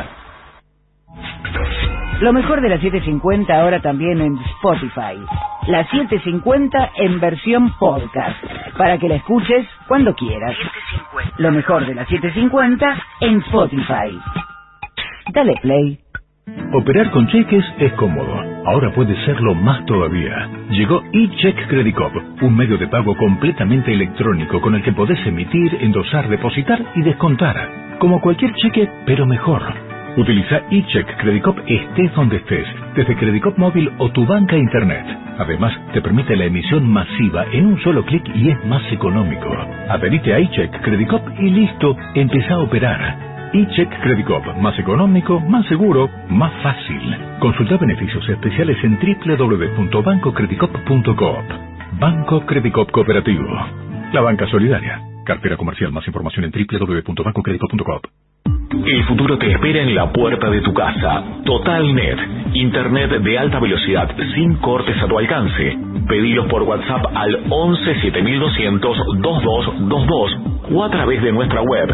Lo mejor de la 750 ahora también en Spotify. La 750 en versión podcast, para que la escuches cuando quieras. Lo mejor de la 750 en Spotify. Dale play. Operar con cheques es cómodo. Ahora puede serlo más todavía. Llegó eCheck Credit Cop, un medio de pago completamente electrónico con el que podés emitir, endosar, depositar y descontar. Como cualquier cheque, pero mejor. Utiliza eCheck Credit Cop estés donde estés, desde Credit Cop móvil o tu banca internet. Además, te permite la emisión masiva en un solo clic y es más económico. Adherite a eCheck Credit Cop y listo, empezá a operar. eCheck Credit Cop, más económico, más seguro, más fácil. Consulta beneficios especiales en www.bancocreditcop.coop. Banco Credit Cop Cooperativo. La banca solidaria. Cartera comercial. Más información en www.bancocreditcop.coop. El futuro te espera en la puerta de tu casa. TotalNet, internet de alta velocidad sin cortes a tu alcance. Pedilos por WhatsApp al 11 7200 2222 o a través de nuestra web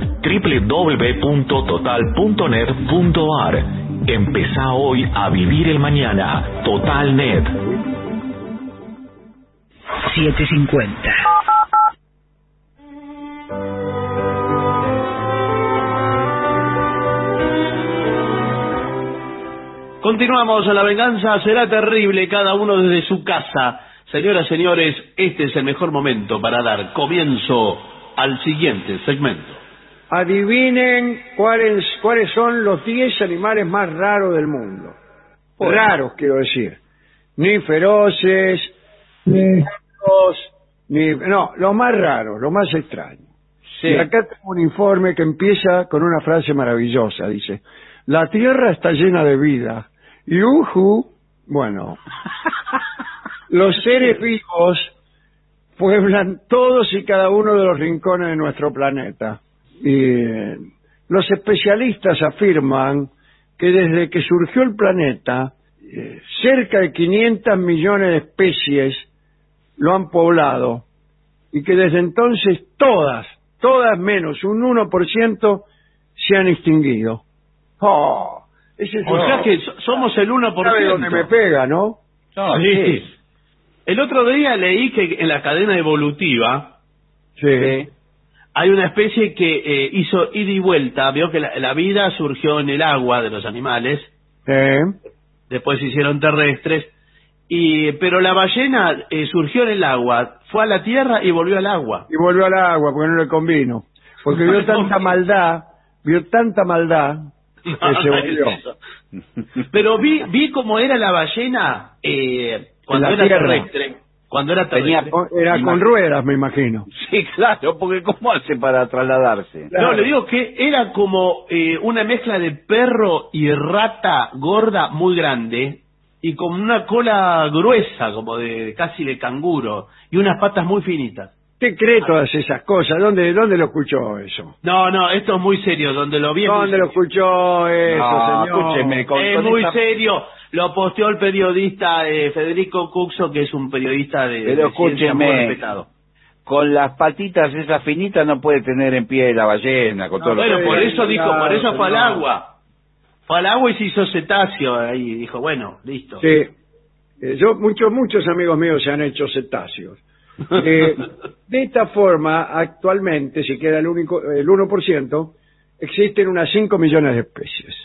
www.total.net.ar. Empezá hoy a vivir el mañana. TotalNet. 750. Continuamos, La venganza será terrible, cada uno desde su casa. Señoras, señores, este es el mejor momento para dar comienzo al siguiente segmento. Adivinen cuáles son los 10 animales más raros del mundo. Raros, quiero decir. Ni feroces, ni no, los más raros, los más extraños. Sí. Y acá tengo un informe que empieza con una frase maravillosa. Dice: la Tierra está llena de vida. Y bueno, los seres vivos pueblan todos y cada uno de los rincones de nuestro planeta. Y los especialistas afirman que desde que surgió el planeta, cerca de 500 millones de especies lo han poblado, y que desde entonces todas menos un 1% se han extinguido. O sea que somos el 1%. ¿Sabe dónde me pega, no? Sí. El otro día leí que en la cadena evolutiva hay una especie que hizo ida y vuelta. Vio que la vida surgió en el agua de los animales. Después se hicieron terrestres. Pero la ballena surgió en el agua, fue a la tierra y volvió al agua. Y volvió al agua porque no le convino. Porque vio tanta maldad que se volvió. Pero vi cómo era la ballena cuando era terrestre. Cuando era terrestre. Era con ruedas, me imagino. Sí, claro, porque ¿cómo hace para trasladarse? Claro. No, le digo que era como una mezcla de perro y rata gorda muy grande, y con una cola gruesa, como de casi de canguro, y unas patas muy finitas. ¿Qué cree todas esas cosas? ¿Dónde lo escuchó eso? No, esto es muy serio. Donde lo vi. ¿Dónde lo escuchó eso, señor? Escúcheme, es muy serio. Lo posteó el periodista Federico Cuxo, que es un periodista de ciencia muy respetado. Con las patitas esas finitas no puede tener en pie la ballena. Con todo bueno, por eso fue al agua. Fue al agua y se hizo cetáceo. Ahí dijo, bueno, listo. Sí. Muchos amigos míos se han hecho cetáceos. De esta forma, actualmente, si queda el 1%, existen unas 5 millones de especies.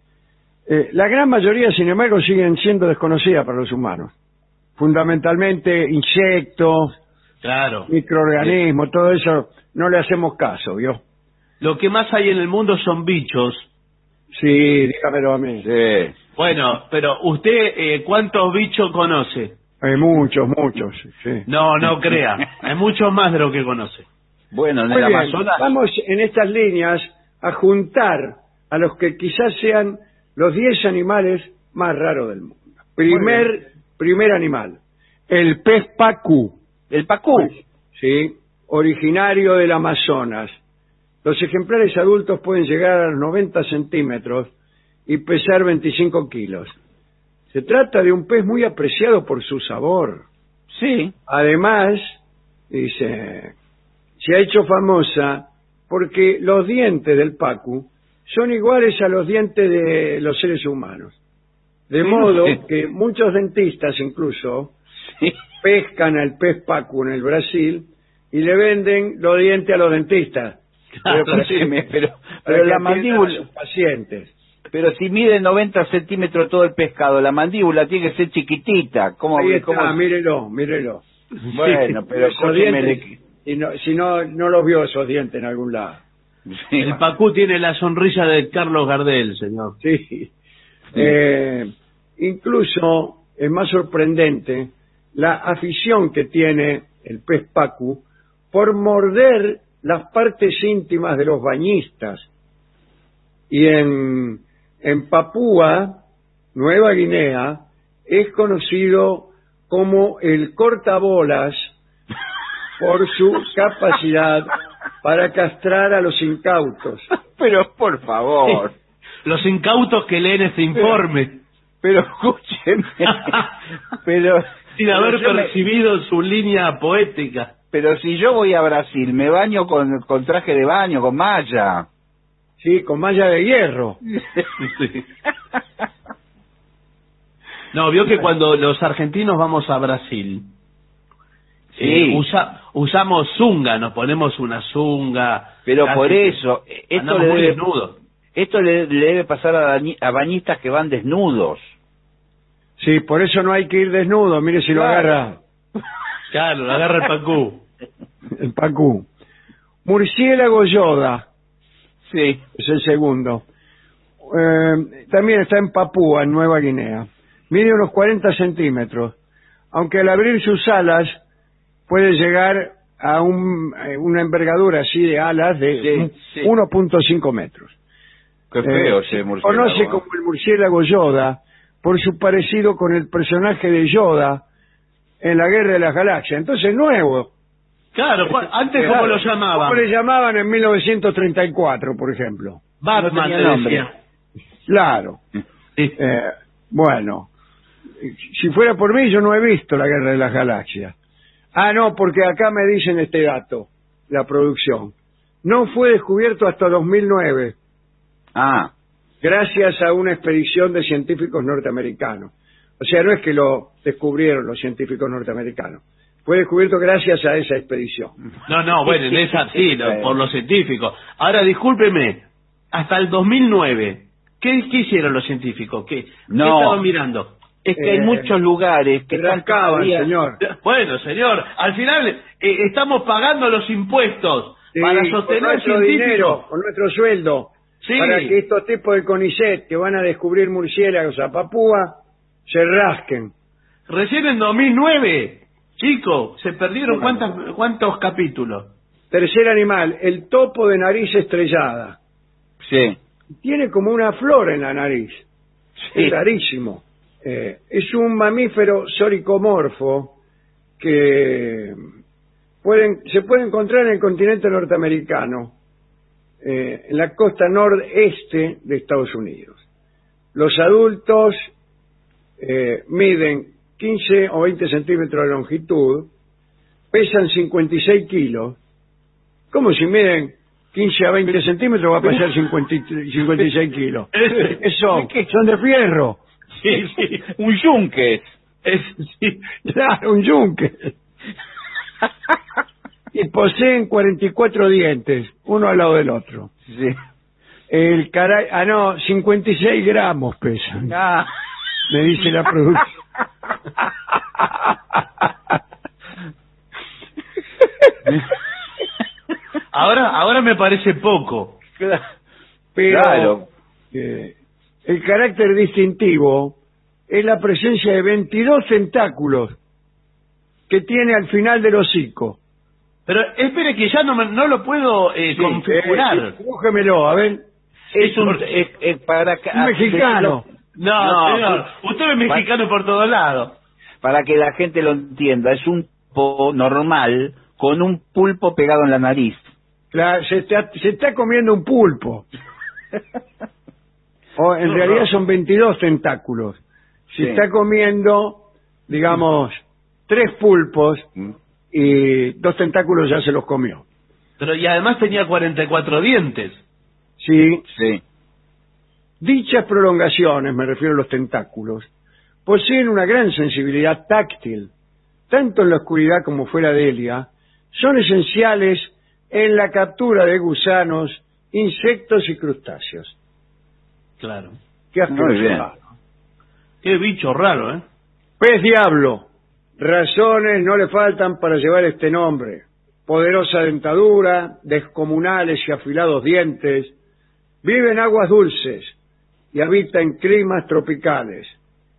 La gran mayoría, sin embargo, siguen siendo desconocidas para los humanos. Fundamentalmente insectos, microorganismos, todo eso no le hacemos caso, ¿vio? Lo que más hay en el mundo son bichos. Sí, dígamelo a mí. Sí. Bueno, pero usted, ¿cuántos bichos conoce? Hay muchos, sí. No crea, hay muchos más de lo que conoce. Bueno, en el Amazonas... Vamos en estas líneas a juntar a los que quizás sean los 10 animales más raros del mundo. Primer animal, el pez pacú. ¿El pacú? Sí, originario del Amazonas. Los ejemplares adultos pueden llegar a los 90 centímetros y pesar 25 kilos. Se trata de un pez muy apreciado por su sabor. Sí. Además, dice, se ha hecho famosa porque los dientes del pacu son iguales a los dientes de los seres humanos. De modo que muchos dentistas incluso pescan al pez pacu en el Brasil y le venden los dientes a los dentistas. Pero la mandíbula... a sus pacientes. Pero si mide 90 centímetros todo el pescado, la mandíbula tiene que ser chiquitita. Ahí está, mírelo. Bueno, pero si no los vio esos dientes en algún lado. Sí. El pacú tiene la sonrisa de Carlos Gardel, señor. Sí. Incluso es más sorprendente la afición que tiene el pez pacu por morder las partes íntimas de los bañistas. Y en Papúa Nueva Guinea es conocido como el cortabolas por su capacidad para castrar a los incautos. Pero, por favor. Los incautos que leen este informe. Pero escúchenme. pero sin haber pero percibido su línea poética. Pero si yo voy a Brasil, me baño con traje de baño, con malla. Sí, con malla de hierro. Sí. No, vio que cuando los argentinos vamos a Brasil, sí. Usamos zunga, nos ponemos una zunga. Pero por eso, esto le debe pasar a bañistas que van desnudos. Sí, por eso no hay que ir desnudo, mire si lo agarra. Claro, lo agarra el pacú. El pacú. Murciélago Yoda. Sí. Es el segundo. También está en Papúa, en Nueva Guinea. Mide unos 40 centímetros. Aunque al abrir sus alas puede llegar a una envergadura así de alas de 1.5 metros. Qué feo ese murciélago. Conoce como el murciélago Yoda por su parecido con el personaje de Yoda en la Guerra de las Galaxias. Entonces, nuevo. Claro, antes ¿cómo lo llamaban? ¿Cómo le llamaban en 1934, por ejemplo? Batman, no decía. Claro. Sí. Bueno, si fuera por mí, yo no he visto la Guerra de las Galaxias. Ah, no, porque acá me dicen este dato, la producción. No fue descubierto hasta 2009. Ah. Gracias a una expedición de científicos norteamericanos. O sea, no es que lo descubrieron los científicos norteamericanos. Fue descubierto gracias a esa expedición. No, bueno, en esa sí, por los científicos. Ahora, discúlpeme, hasta el 2009, ¿qué hicieron los científicos? ¿Qué estaban mirando? Es que hay muchos lugares que rascaban, señor. Bueno, señor, al final estamos pagando los impuestos para sostener nuestro dinero, con nuestro sueldo, para que estos tipos de CONICET que van a descubrir murciélagos a Papúa se rasquen. Recién en 2009, chico, se perdieron ¿cuántos capítulos? Tercer animal, el topo de nariz estrellada. Sí. Tiene como una flor en la nariz. Sí. Es rarísimo. Es un mamífero soricomorfo que se puede encontrar en el continente norteamericano, en la costa nordeste de Estados Unidos. Los adultos miden 15 o 20 centímetros de longitud, pesan 56 kilos. ¿Cómo si miden 15 a 20 centímetros va a pesar 56 kilos? Eso, son de fierro. Sí, un yunque. Sí, claro, un yunque. Y poseen 44 dientes, uno al lado del otro. Sí. 56 gramos pesan. Me dice la producción. Ahora me parece poco. Pero claro. El carácter distintivo es la presencia de 22 tentáculos que tiene al final del hocico. Pero espere que ya no lo puedo configurar. Dibújemelo, a ver. Es un mexicano. No, señor. Usted es mexicano por todos lados. Para que la gente lo entienda, es un topo normal con un pulpo pegado en la nariz. Claro, se está comiendo un pulpo. En realidad son 22 tentáculos. Se está comiendo, digamos, 3 pulpos y 2 tentáculos ya se los comió. Pero y además tenía 44 dientes. Sí. Sí. Dichas prolongaciones, me refiero a los tentáculos, poseen una gran sensibilidad táctil, tanto en la oscuridad como fuera de ella. Son esenciales en la captura de gusanos, insectos y crustáceos. Claro. Qué asqueroso. Qué bicho raro, ¿eh? Pez diablo. Razones no le faltan para llevar este nombre. Poderosa dentadura, descomunales y afilados dientes. Vive en aguas dulces y habita en climas tropicales.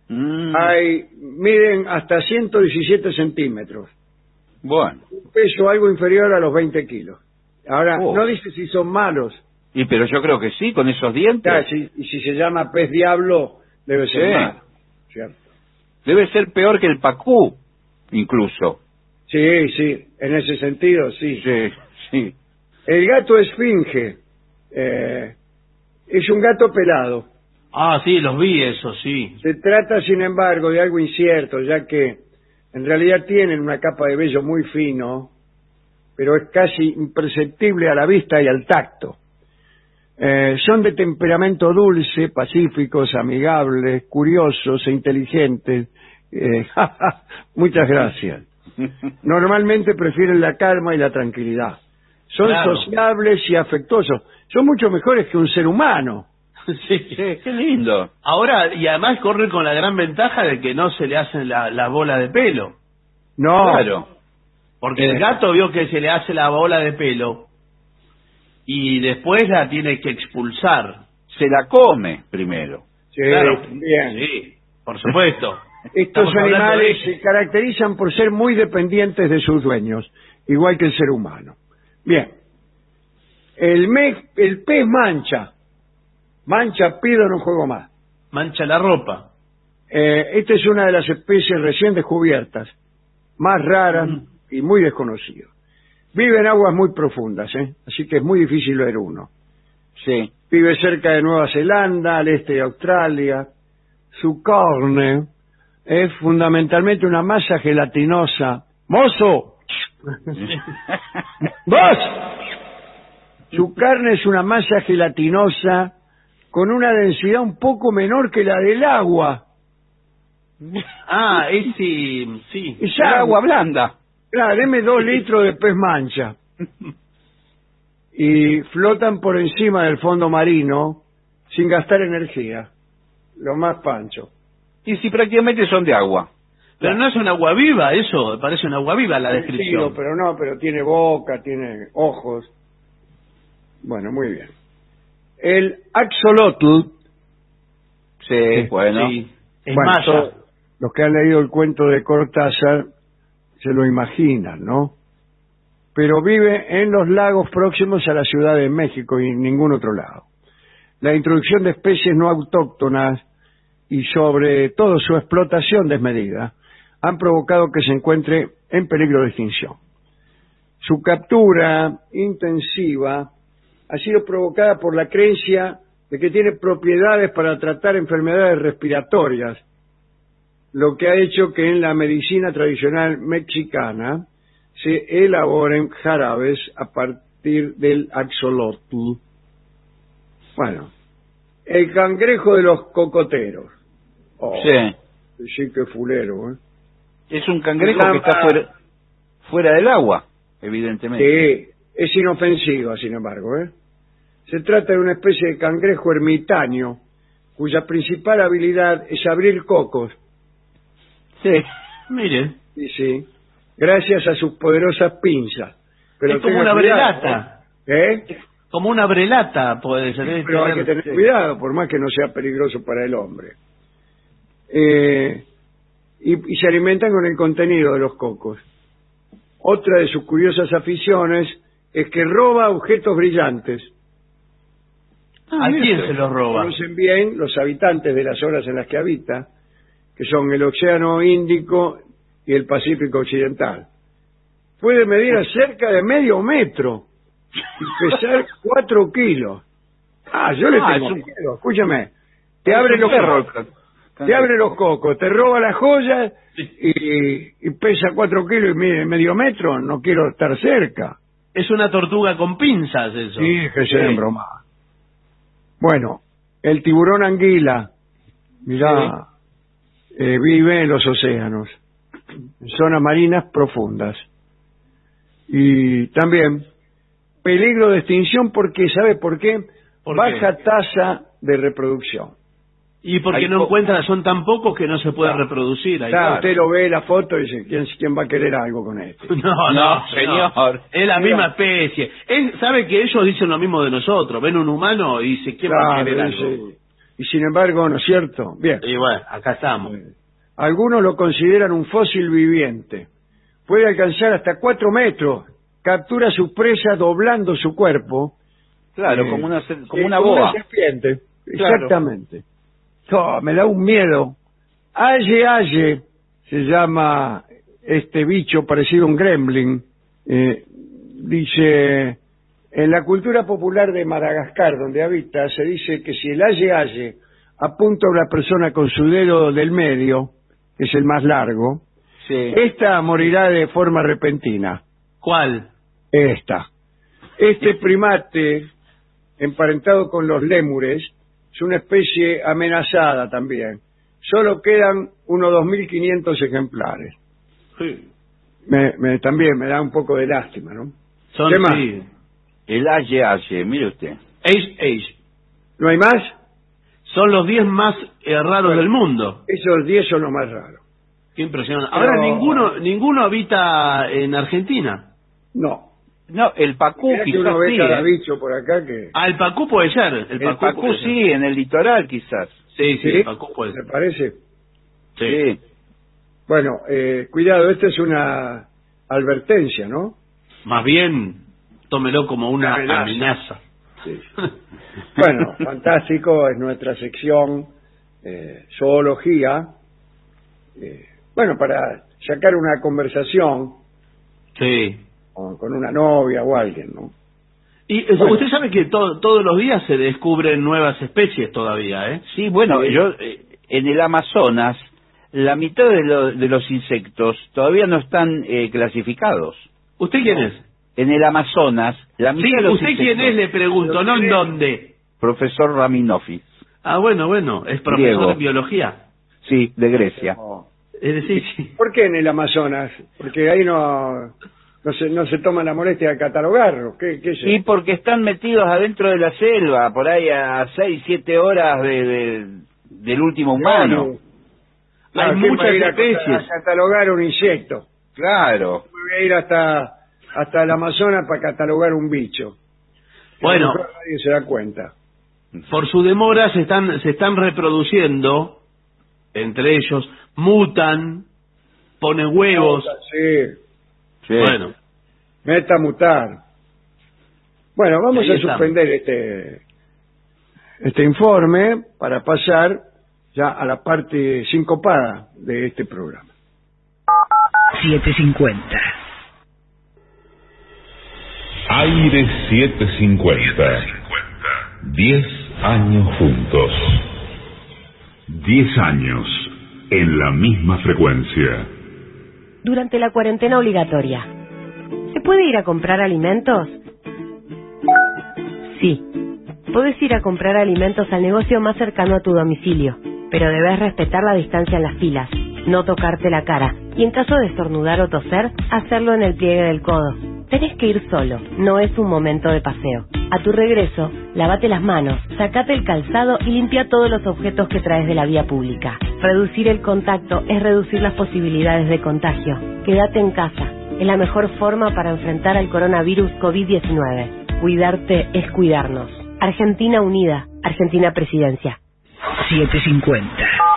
Miden hasta 117 centímetros. Bueno. Un peso algo inferior a los 20 kilos. Ahora, no dice si son malos. Pero yo creo que sí, con esos dientes. Y si se llama pez diablo, debe ser malo, ¿cierto? Debe ser peor que el pacú, incluso. Sí, en ese sentido, sí. Sí. El gato esfinge es un gato pelado. Ah, sí, los vi, eso, sí. Se trata, sin embargo, de algo incierto, ya que en realidad tienen una capa de vello muy fino, pero es casi imperceptible a la vista y al tacto. Son de temperamento dulce, pacíficos, amigables, curiosos e inteligentes. Muchas gracias. Normalmente prefieren la calma y la tranquilidad. Son sociables y afectuosos. Son mucho mejores que un ser humano. Sí, qué lindo. Ahora, y además corren con la gran ventaja de que no se le hacen la bola de pelo. No. Claro. Porque el gato vio que se le hace la bola de pelo y después la tiene que expulsar. Se la come primero. Sí, claro, bien. Sí, por supuesto. Estos animales se caracterizan por ser muy dependientes de sus dueños, igual que el ser humano. Bien. El pez mancha. Mancha, pido, no juego más. Mancha la ropa. Esta es una de las especies recién descubiertas, más raras y muy desconocidas. Vive en aguas muy profundas, así que es muy difícil ver uno. Sí. Vive cerca de Nueva Zelanda, al este de Australia. Su carne es fundamentalmente una masa gelatinosa. ¡Mozo! ¡Vos! Su carne es una masa gelatinosa con una densidad un poco menor que la del agua. Ah, sí. Es agua blanda. Claro, deme 2 litros de pez mancha. Y flotan por encima del fondo marino sin gastar energía. Lo más pancho. Y si prácticamente son de agua. Pero no es un agua viva, eso, parece un agua viva la descripción. Pero tiene boca, tiene ojos. Bueno, muy bien. El axolotl. Sí, bueno. Sí, es maya. Los que han leído el cuento de Cortázar se lo imaginan, ¿no? Pero vive en los lagos próximos a la Ciudad de México y en ningún otro lado. La introducción de especies no autóctonas y sobre todo su explotación desmedida han provocado que se encuentre en peligro de extinción. Su captura intensiva ha sido provocada por la creencia de que tiene propiedades para tratar enfermedades respiratorias, lo que ha hecho que en la medicina tradicional mexicana se elaboren jarabes a partir del axolotl. Bueno, el cangrejo de los cocoteros. Sí, qué fulero, Es un cangrejo que está fuera del agua, evidentemente. Sí, es inofensiva, sin embargo, Se trata de una especie de cangrejo ermitaño, cuya principal habilidad es abrir cocos. Sí, mire. Sí, gracias a sus poderosas pinzas. Pero es como una brelata. Como una brelata puede ser. Pero hay que tener cuidado, por más que no sea peligroso para el hombre. Y se alimentan con el contenido de los cocos. Otra de sus curiosas aficiones es que roba objetos brillantes. ¿A quién se los roba? Conocen bien los habitantes de las zonas en las que habita, que son el Océano Índico y el Pacífico Occidental. Puede medir a cerca de medio metro y pesar 4 kilos. Yo le tengo miedo. Escúchame, te abre los cocos, te roba las joyas y pesa 4 kilos y mide medio metro. No quiero estar cerca. Es una tortuga con pinzas eso. Sí, que se den broma. Bueno, el tiburón anguila, mirá, vive en los océanos, en zonas marinas profundas. Y también peligro de extinción porque, ¿sabe por qué? Baja tasa de reproducción. Y porque no encuentran, son tan pocos que no se puede reproducir. Usted lo ve la foto y dice, ¿quién va a querer algo con esto? No, señor. Es la misma especie. ¿Sabe que ellos dicen lo mismo de nosotros? Ven un humano y dicen, ¿quién va a querer algo? Y sin embargo, ¿no es cierto? Bien. Y bueno, acá estamos. Algunos lo consideran un fósil viviente. Puede alcanzar hasta 4 metros. Captura a su presa doblando su cuerpo. Claro, como una boa. Una serpiente. Claro. Exactamente. Me da un miedo. Aye se llama este bicho parecido a un gremlin. Dice, En la cultura popular de Madagascar, donde habita, se dice que si el aye-aye apunta a una persona con su dedo del medio, que es el más largo, esta morirá de forma repentina. ¿Cuál? Esta. Este primate, emparentado con los lémures, es una especie amenazada también. Solo quedan unos 2.500 ejemplares. Sí. También me da un poco de lástima, ¿no? ¿Qué más? Sí. El aye-aye, mire usted. Age. ¿No hay más? Son los 10 más raros del mundo. Esos 10 son los más raros. Qué impresionante. Ahora ninguno habita en Argentina. No, el pacú quizás quizás uno ve sí. cada bicho por acá que... El pacú puede ser. El pacú sí, en el litoral quizás. Sí, el pacú puede ser. ¿Te parece? Sí. Bueno, cuidado, esta es una advertencia, ¿no? Más bien, tómelo como una amenaza. Sí. Bueno, fantástico, es nuestra sección zoología. Bueno, para sacar una conversación con una novia o alguien, ¿no? Y usted sabe que todos los días se descubren nuevas especies todavía, ¿eh? Sí, bueno, yo en el Amazonas la mitad de los insectos todavía no están clasificados. ¿Usted quién es? En el Amazonas, la mitad de los ¿usted insectos... quién es? Le pregunto, no en dónde. Profesor Raminofis. Bueno, es profesor Griego. de biología. Sí, de Grecia. Es decir, sí. ¿Por qué en el Amazonas? Porque ahí no se toma la molestia de catalogarlo. ¿Qué es eso? Sí, porque están metidos adentro de la selva, por ahí a 6-7 horas del último humano. Claro, hay ¿quién muchas va a ir especies. a catalogar un insecto? Claro. Voy a ir hasta el Amazonas para catalogar un bicho. Bueno, nadie se da cuenta. por su demora se están reproduciendo, entre ellos, mutan, ponen huevos. Sí. Bueno. Meta mutar. Bueno, vamos Ahí a estamos. suspender este informe para pasar ya a la parte sincopada de este programa. 750. Aire 750. 10 años juntos. 10 años en la misma frecuencia. Durante la cuarentena obligatoria, ¿se puede ir a comprar alimentos? Sí. Puedes ir a comprar alimentos al negocio más cercano a tu domicilio, pero debes respetar la distancia en las filas, no tocarte la cara, y en caso de estornudar o toser, hacerlo en el pliegue del codo. Tenés que ir solo, no es un momento de paseo. A tu regreso, lávate las manos, sacate el calzado y limpia todos los objetos que traes de la vía pública. Reducir el contacto es reducir las posibilidades de contagio. Quédate en casa, es la mejor forma para enfrentar al coronavirus COVID-19. Cuidarte es cuidarnos. Argentina Unida, Argentina Presidencia. 750.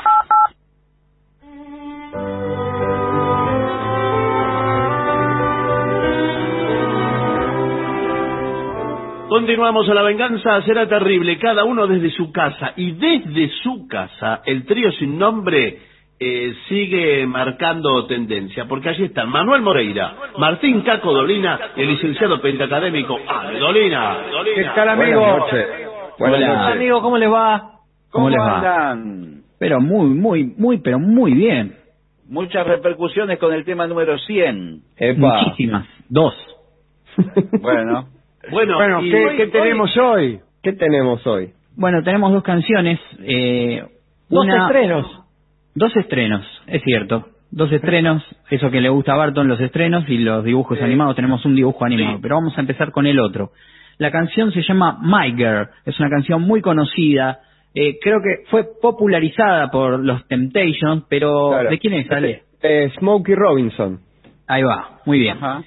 Continuamos a La Venganza Será Terrible, cada uno desde su casa. Y desde su casa, el trío sin nombre sigue marcando tendencia, porque allí están Manuel Moreira, Martín Caco Dolina y el licenciado pentacadémico Ale Dolina. ¿Qué tal, amigo? Buenas noches. Hola, amigo, ¿cómo les va? ¿Cómo les va? andan? Pero muy bien. Muchas repercusiones con el tema número 100. Epa. Muchísimas. 2. Bueno, ¿qué tenemos hoy? ¿Qué tenemos hoy? Bueno, tenemos 2 canciones. Dos estrenos. 2 estrenos, es cierto. 2 estrenos, eso que le gusta a Barton, los estrenos y los dibujos animados. Tenemos un dibujo animado, pero vamos a empezar con el otro. La canción se llama My Girl, es una canción muy conocida. Creo que fue popularizada por los Temptations, pero Claro. ¿de quién es, Ale? Smokey Robinson. Ahí va, muy bien. Ajá.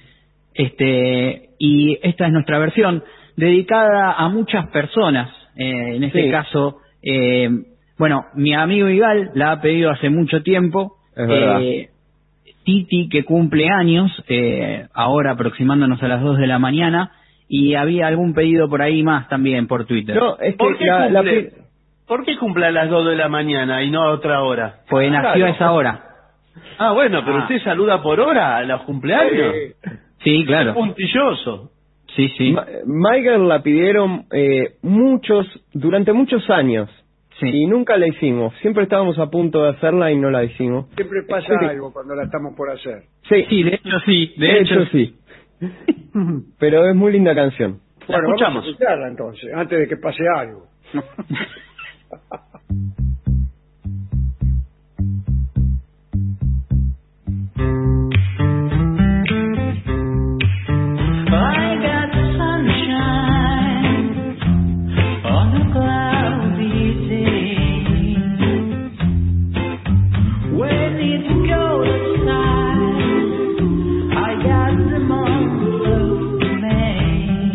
Y esta es nuestra versión dedicada a muchas personas. En este caso, bueno, mi amigo Igal la ha pedido hace mucho tiempo. Es verdad. Titi, que cumple años, ahora aproximándonos a las 2 de la mañana, y había algún pedido por ahí más también por Twitter. No, es ¿Por que qué ¿Por qué cumple a las 2 de la mañana y no a otra hora? Pues nació a esa hora. Ah, bueno, pero usted saluda por hora a los cumpleaños. Sí, claro. Es puntilloso. Sí, sí. My Girl la pidieron durante muchos años. Sí. Y nunca la hicimos. Siempre estábamos a punto de hacerla y no la hicimos. Siempre pasa algo cuando la estamos por hacer. Sí, de hecho sí. De hecho sí. Pero es muy linda canción. Bueno, escuchamos. vamos a escucharla entonces, antes de que pase algo. I got sunshine on a cloudy day. When it goes outside, I got the month of May.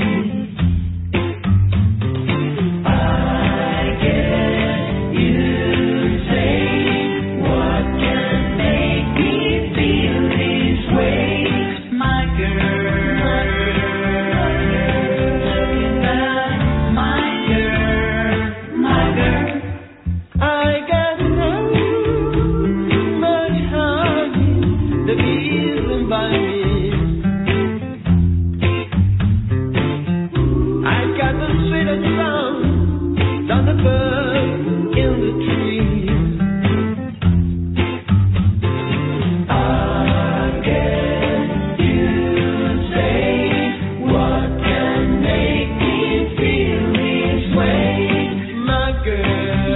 I guess you say what can make me feel this way, my girl. I got so much honey that isn't by me. I got the sweetest sound down the bird in the tree. I guess you say what can make me feel this way, my girl.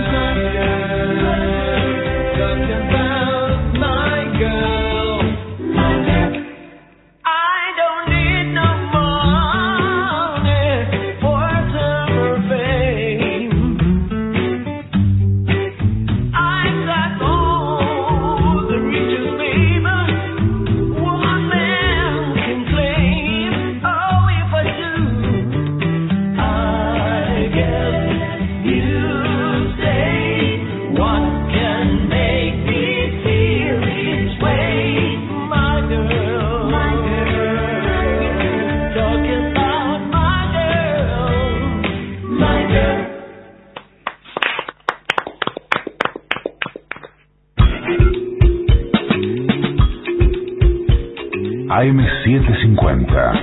AM750.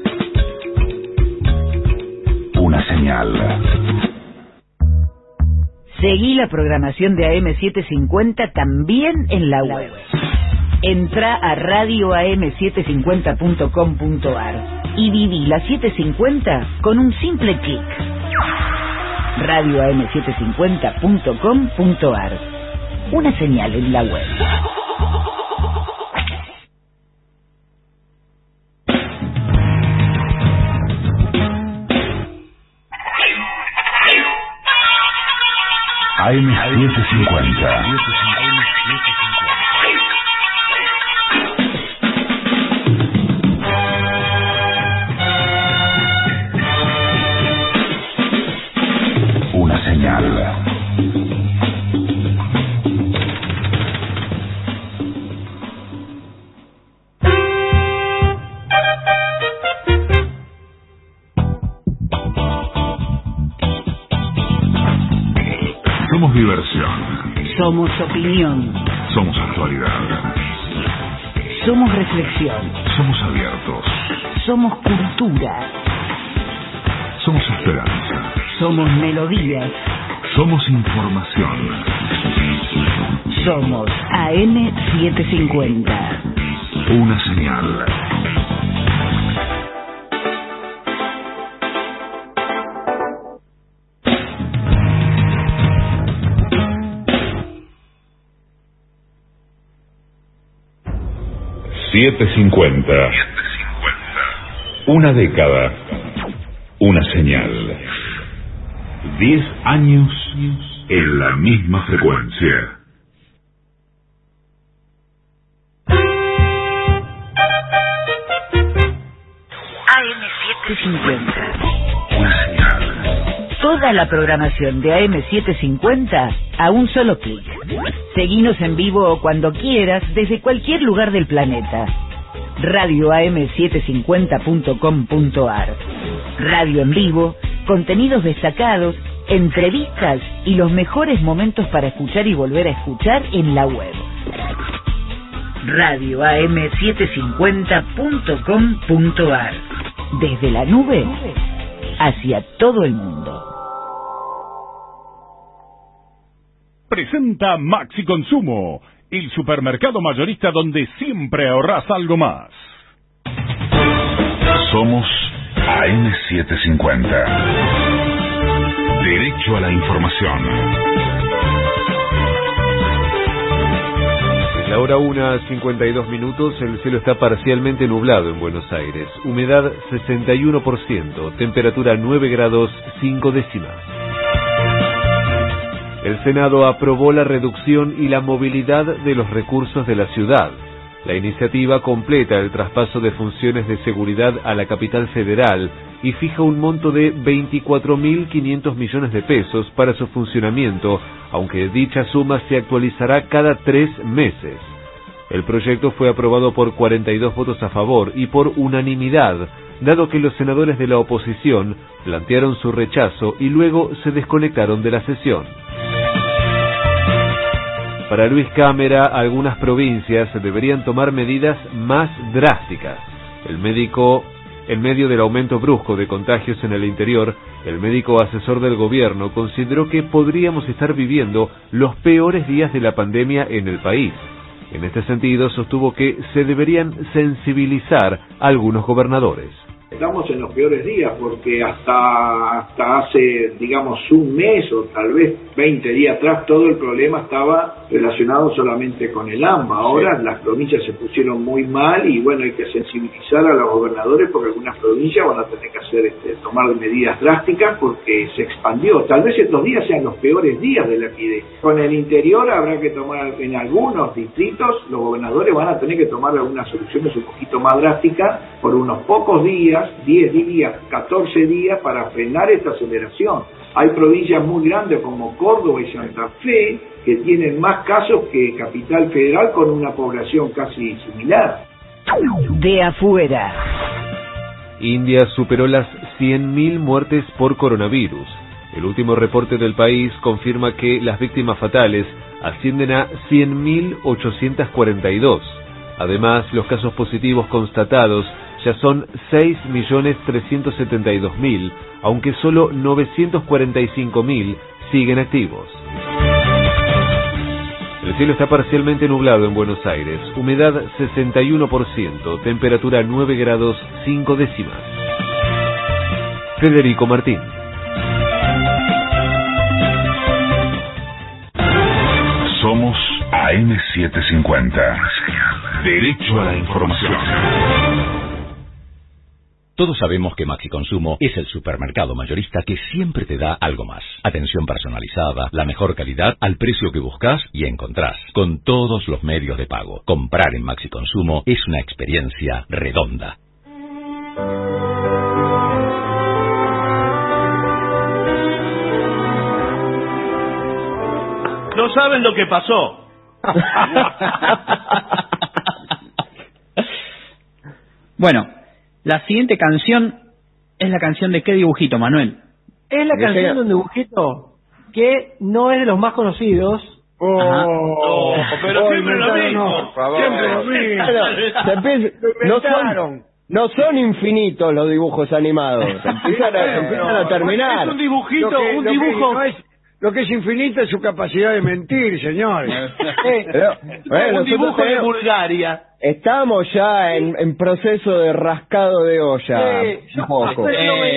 Una señal. Seguí la programación de AM750 también en la web. Entra a radioam750.com.ar y viví la 750 con un simple clic. radioam750.com.ar. Una señal en la web. AM750. Una señal. Somos diversión. Somos opinión. Somos actualidad. Somos reflexión. Somos abiertos. Somos cultura. Somos esperanza. Somos melodías. Somos información. Somos AM750. Una señal. AM750. Una década. Una señal. 10 años en la misma frecuencia. AM750. Una señal. Toda la programación de AM750 a un solo clic. Seguinos en vivo o cuando quieras desde cualquier lugar del planeta. radioam750.com.ar. Radio en vivo, contenidos destacados, entrevistas y los mejores momentos para escuchar y volver a escuchar en la web. radioam750.com.ar. Desde la nube hacia todo el mundo. Presenta Maxi Consumo, el supermercado mayorista donde siempre ahorrás algo más. Somos AM750. Derecho a la información. Es la hora 1:52, el cielo está parcialmente nublado en Buenos Aires. Humedad 61%, temperatura 9 grados 5 décimas. El Senado aprobó la reducción y la movilidad de los recursos de la ciudad. La iniciativa completa el traspaso de funciones de seguridad a la capital federal y fija un monto de 24.500 millones de pesos para su funcionamiento, aunque dicha suma se actualizará cada 3 meses. El proyecto fue aprobado por 42 votos a favor y por unanimidad, dado que los senadores de la oposición plantearon su rechazo y luego se desconectaron de la sesión. Para Luis Cámara, algunas provincias deberían tomar medidas más drásticas. En medio del aumento brusco de contagios en el interior, el médico asesor del gobierno consideró que podríamos estar viviendo los peores días de la pandemia en el país. En este sentido, sostuvo que se deberían sensibilizar a algunos gobernadores. Estamos en los peores días porque hasta hace, digamos, un mes o tal vez 20 días atrás todo el problema estaba relacionado solamente con el AMBA. Ahora sí, las provincias se pusieron muy mal y bueno, hay que sensibilizar a los gobernadores porque algunas provincias van a tener que tomar medidas drásticas porque se expandió. Tal vez estos días sean los peores días de la epidemia. Con el interior habrá que tomar, en algunos distritos, los gobernadores van a tener que tomar algunas soluciones un poquito más drásticas por unos pocos días, 10 días, 14 días para frenar esta aceleración. Hay provincias muy grandes como Córdoba y Santa Fe que tienen más casos que Capital Federal con una población casi similar. De afuera. India superó las 100.000 muertes por coronavirus. El último reporte del país confirma que las víctimas fatales ascienden a 100.842. Además, los casos positivos constatados ya son 6.372.000, aunque solo 945.000 siguen activos. El cielo está parcialmente nublado en Buenos Aires, humedad 61%, temperatura 9 grados 5 décimas. Federico Martín. Somos AM750. Derecho a la información. Todos sabemos que Maxi Consumo es el supermercado mayorista que siempre te da algo más. Atención personalizada, la mejor calidad al precio que buscas y encontrás, con todos los medios de pago. Comprar en Maxi Consumo es una experiencia redonda. No saben lo que pasó. Bueno, la siguiente canción es la canción de ¿qué dibujito, Manuel? Es la canción de un dibujito que no es de los más conocidos. Oh, pero siempre lo mismo. Siempre lo mismo. No son infinitos los dibujos animados. Empiezan a terminar. Es un dibujito, un dibujo. Lo que es infinito es su capacidad de mentir, señores. Un dibujo de Bulgaria. Estamos ya en proceso de rascado de olla. Un poco.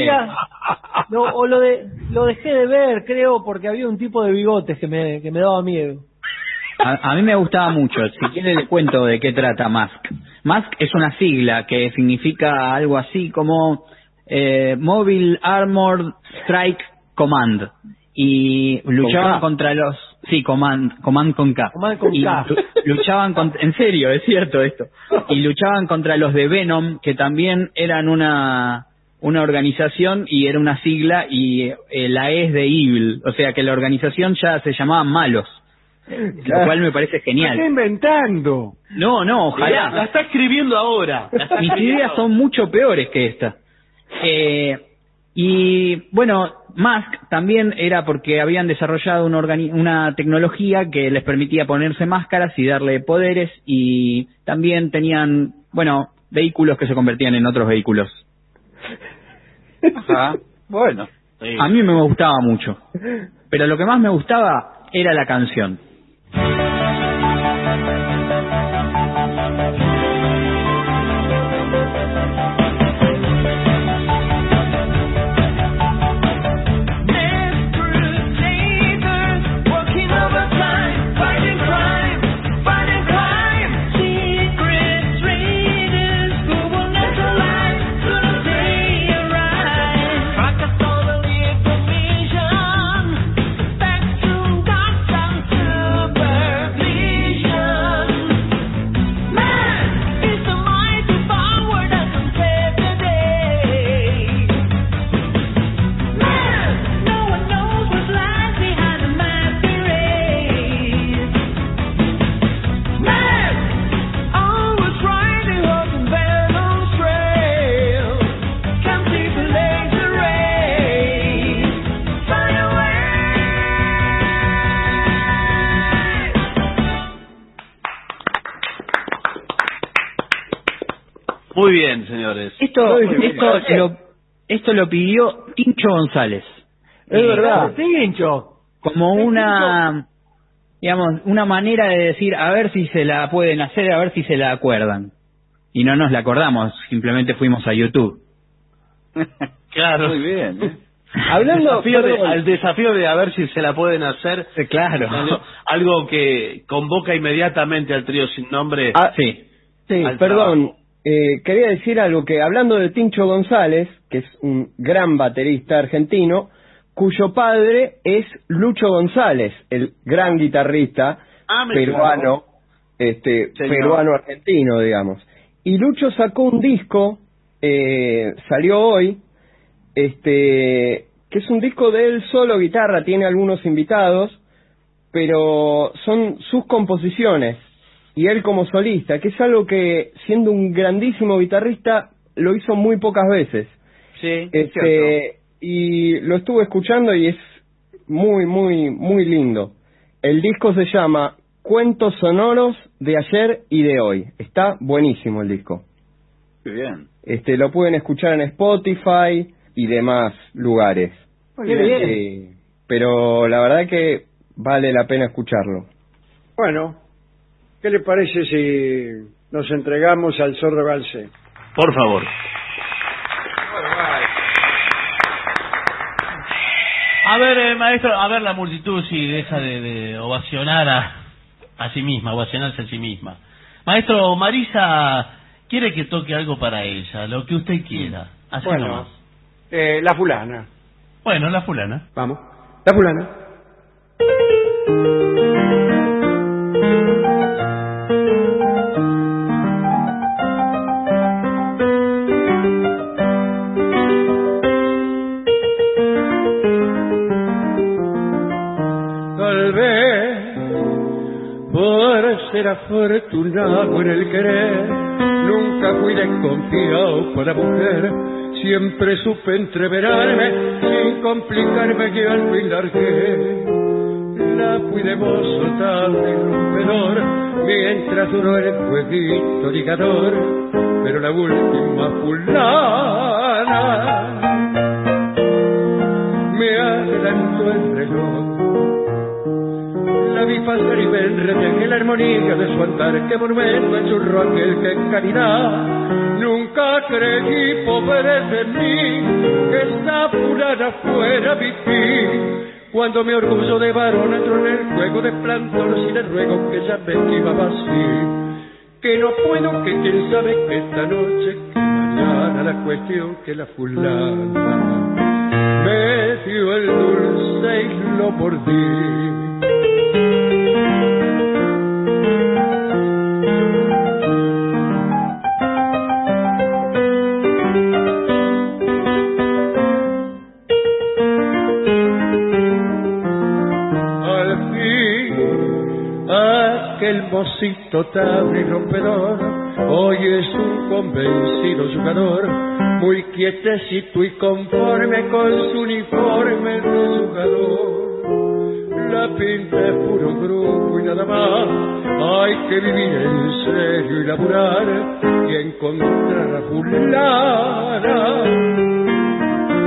Lo dejé de ver, creo, porque había un tipo de bigotes que me daba miedo. A mí me gustaba mucho. Si quiere le cuento de qué trata Mask. Mask es una sigla que significa algo así como Mobile Armored Strike Command. Y luchaban contra los... Sí, command con K. Command con K. Luchaban en serio, es cierto esto. Y luchaban contra los de Venom, que también eran una organización y era una sigla, y la E es de Evil. O sea que la organización ya se llamaba Malos. Lo cual me parece genial. ¿Qué está inventando? No, ojalá. La está escribiendo ahora. Mis ideas son mucho peores que esta. Y bueno, Mask también era porque habían desarrollado una tecnología que les permitía ponerse máscaras y darle poderes, y también tenían, vehículos que se convertían en otros vehículos. Ajá. Bueno. Sí. A mí me gustaba mucho. Pero lo que más me gustaba era la canción. Muy bien, señores. Esto lo pidió Tincho González. Es verdad. Tincho. Como una, digamos, una manera de decir, a ver si se la pueden hacer, a ver si se la acuerdan. Y no nos la acordamos, simplemente fuimos a YouTube. Claro. Muy bien. Hablando al desafío de a ver si se la pueden hacer. Claro. Algo que convoca inmediatamente al trío sin nombre. Sí, perdón. Quería decir algo, que hablando de Tincho González, que es un gran baterista argentino, cuyo padre es Lucho González, el gran guitarrista peruano, peruano-argentino, digamos. Y Lucho sacó un disco, salió hoy, que es un disco de él solo guitarra, tiene algunos invitados, pero son sus composiciones. Y él como solista, que es algo que, siendo un grandísimo guitarrista, lo hizo muy pocas veces. Sí, y lo estuve escuchando y es muy, muy, muy lindo. El disco se llama Cuentos Sonoros de Ayer y de Hoy. Está buenísimo el disco. Muy bien. Lo pueden escuchar en Spotify y demás lugares. Muy bien. Pero la verdad que vale la pena escucharlo. Bueno, ¿qué le parece si nos entregamos al Zorro Galce? Por favor. A ver, maestro, a ver la multitud si deja de ovacionar a sí misma, ovacionarse a sí misma. Maestro, Marisa quiere que toque algo para ella, lo que usted quiera. Así Bueno, nomás. La fulana. Bueno, la fulana. Vamos. La fulana. Tal vez por ser afortunado en el querer, nunca fui desconfiado para mujer. Siempre supe entreverarme sin complicarme, que al fin largué. La fui de mozo tan rompedor mientras duró el jueguito ligador, pero la última fulana me adelantó el reloj. La vi pasar y me enredé en la armonía de su andar, que monumento en su aquel que en caridad. Nunca creí, pobre de mí, que esa fulana fuera mi fin. Cuando mi orgullo de varón entró en el juego de plantón, si le ruego que ya me esquivaba así, que no puedo, que quién sabe que esta noche, que mañana, la cuestión que la fulana me dio el dulce y lo mordí. El mocito tan y rompedor hoy es un convencido jugador, muy quietecito y conforme con su uniforme de jugador. La pinta es puro grupo y nada más, hay que vivir en serio y laburar y encontrar a fulana.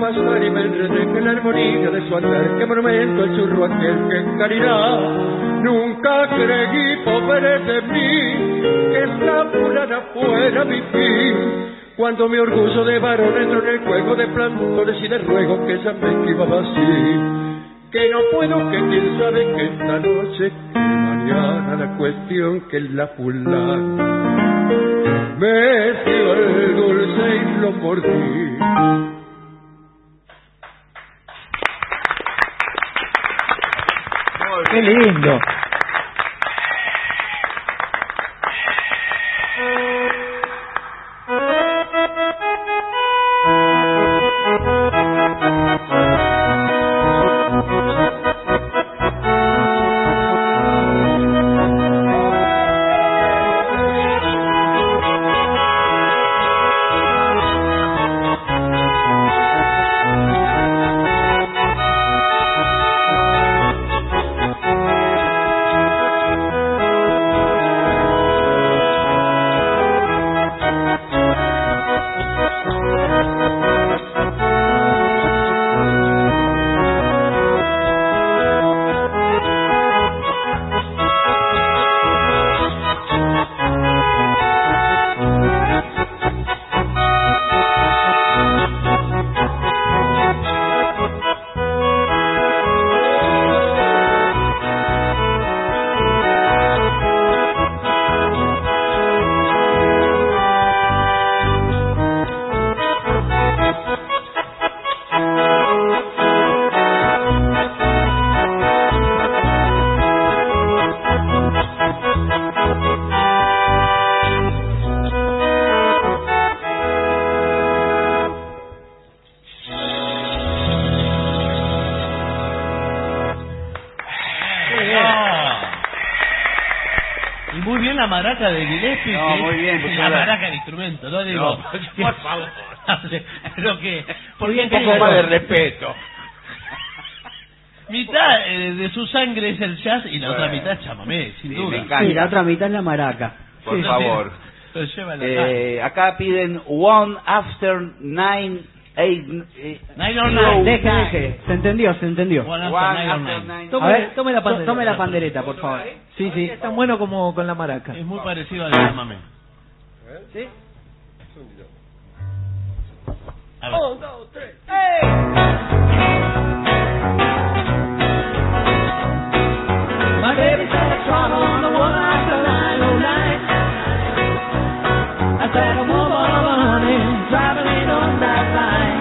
pasar y me enredé en la armonía de su andar, que monumento el churro aquel que en caridad nunca creí pobre de mí, que esta fulana fuera mi fin. Cuando mi orgullo de varón entró en el juego de plantones y de ruego que ella me esquivaba así, que no puedo, que quién sabe que esta noche, que mañana la cuestión que la fulana me dio el dulce y lo mordí. ¡Qué lindo! La maraca de Gillespie, no, muy bien, la maraca del instrumento, no digo, no, por favor, pero que porque un poco más de respeto. Mitad de su sangre es el jazz y la otra mitad es chamamé, sin duda. Sí, la otra mitad es la maraca. Por favor. Acá piden One After 9, 8, 9 or 9. Deje. Se entendió. One after 9. Tome la pandereta. Tome la pandereta, por favor. Sí. Es tan bueno como con la maraca. Es muy parecido al chamamé. ¿Sí? A ver. 1, 2, 3. ¡Hey! My baby said I travel on the one after 909. I said I move on, honey, traveling on that line.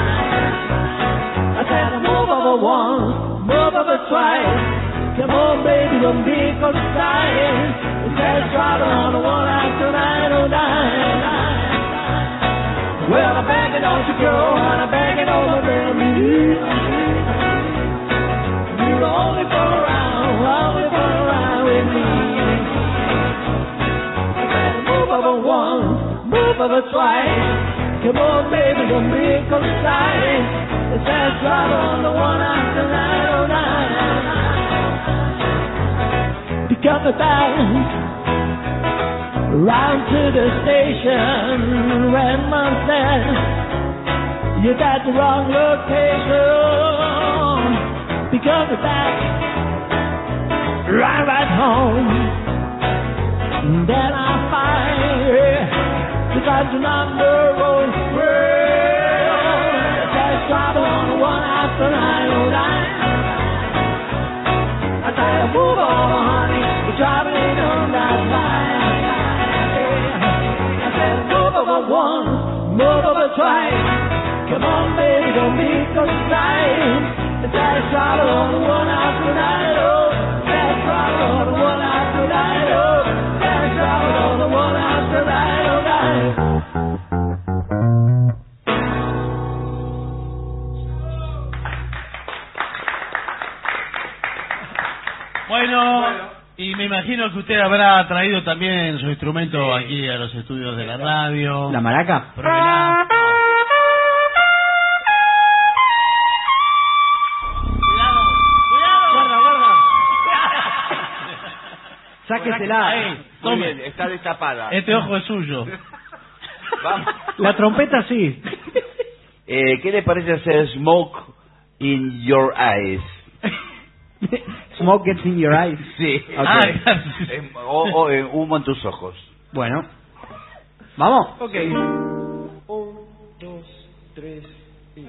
I said I move over once, move over twice. Come on, baby, don't be consigned. I said I travel on the one after 909. Well, I beg it, don't you go, and I beg it over, baby. You're only for a ride with me. I said move over once, move over twice. Come on, baby, don't be consigned. It says travel on the one after 909. Pick up the bag, round to the station. Redmond said you got the wrong location. Pick up the bag, right home. Then I find you got the number on well. Just travel on the one after 909. I try to move over, honey. You're traveling on that line. I said move over once, move over twice. Come on, baby, don't be consigned. Just travel on the one after 909. Just travel on the one after 909. Just travel on the one after 909. Bueno, y me imagino que usted habrá traído también su instrumento aquí a los estudios de la radio. ¿La maraca? Pruébela. Sáquesela. Ahí, Muy bien, está destapada. Este ojo es suyo. Vamos. La trompeta sí. ¿Qué le parece hacer Smoke in Your Eyes? Smoke gets in your eyes. Sí. Okay. O humo en tus ojos. Bueno. ¿Vamos? Ok. 1, 2, 3 y...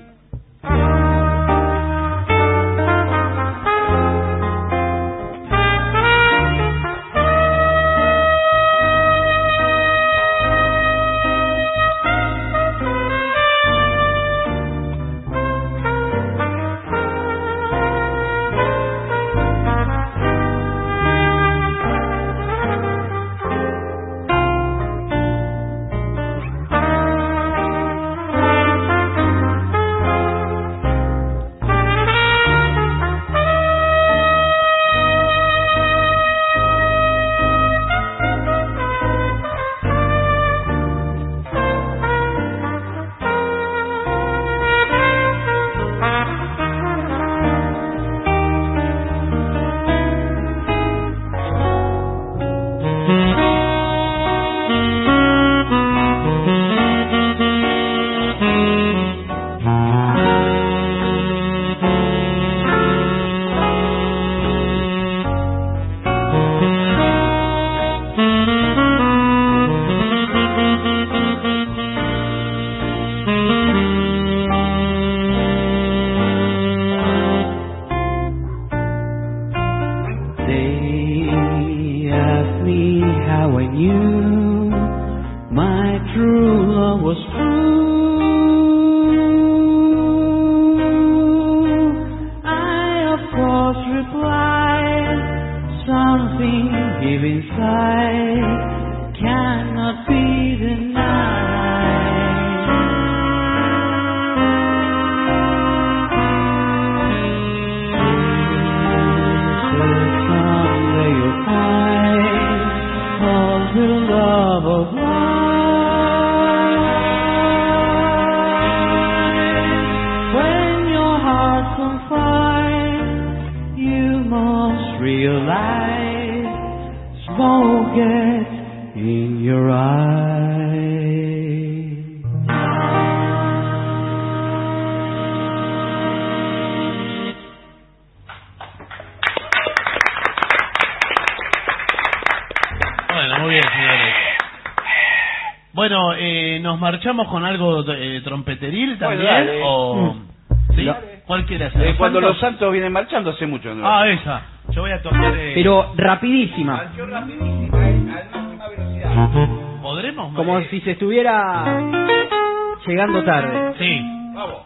Bueno, ¿nos marchamos con algo trompeteril también? Bueno, o... ¿Sí? ¿Cuál quiere hacer? Cuando los santos vienen marchando hace mucho. ¿No? Ah, esa. Yo voy a tocar... Pero rapidísima. Canción rapidísima, a máxima velocidad. ¿Podremos? Como si se estuviera llegando tarde. Sí. Vamos.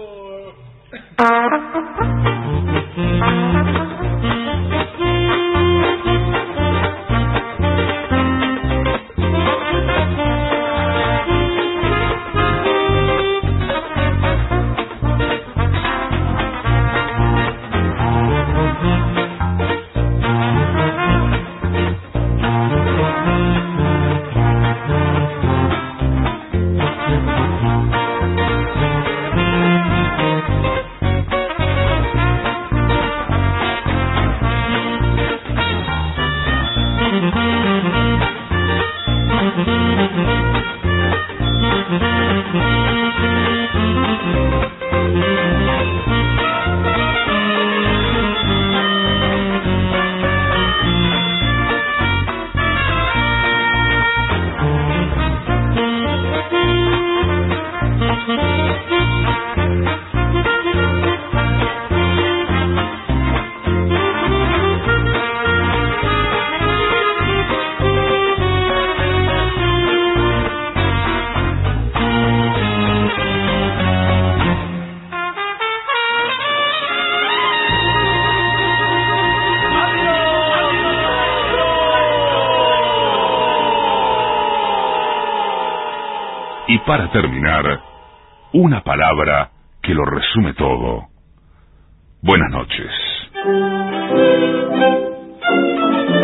Y para terminar, una palabra que lo resume todo. Buenas noches.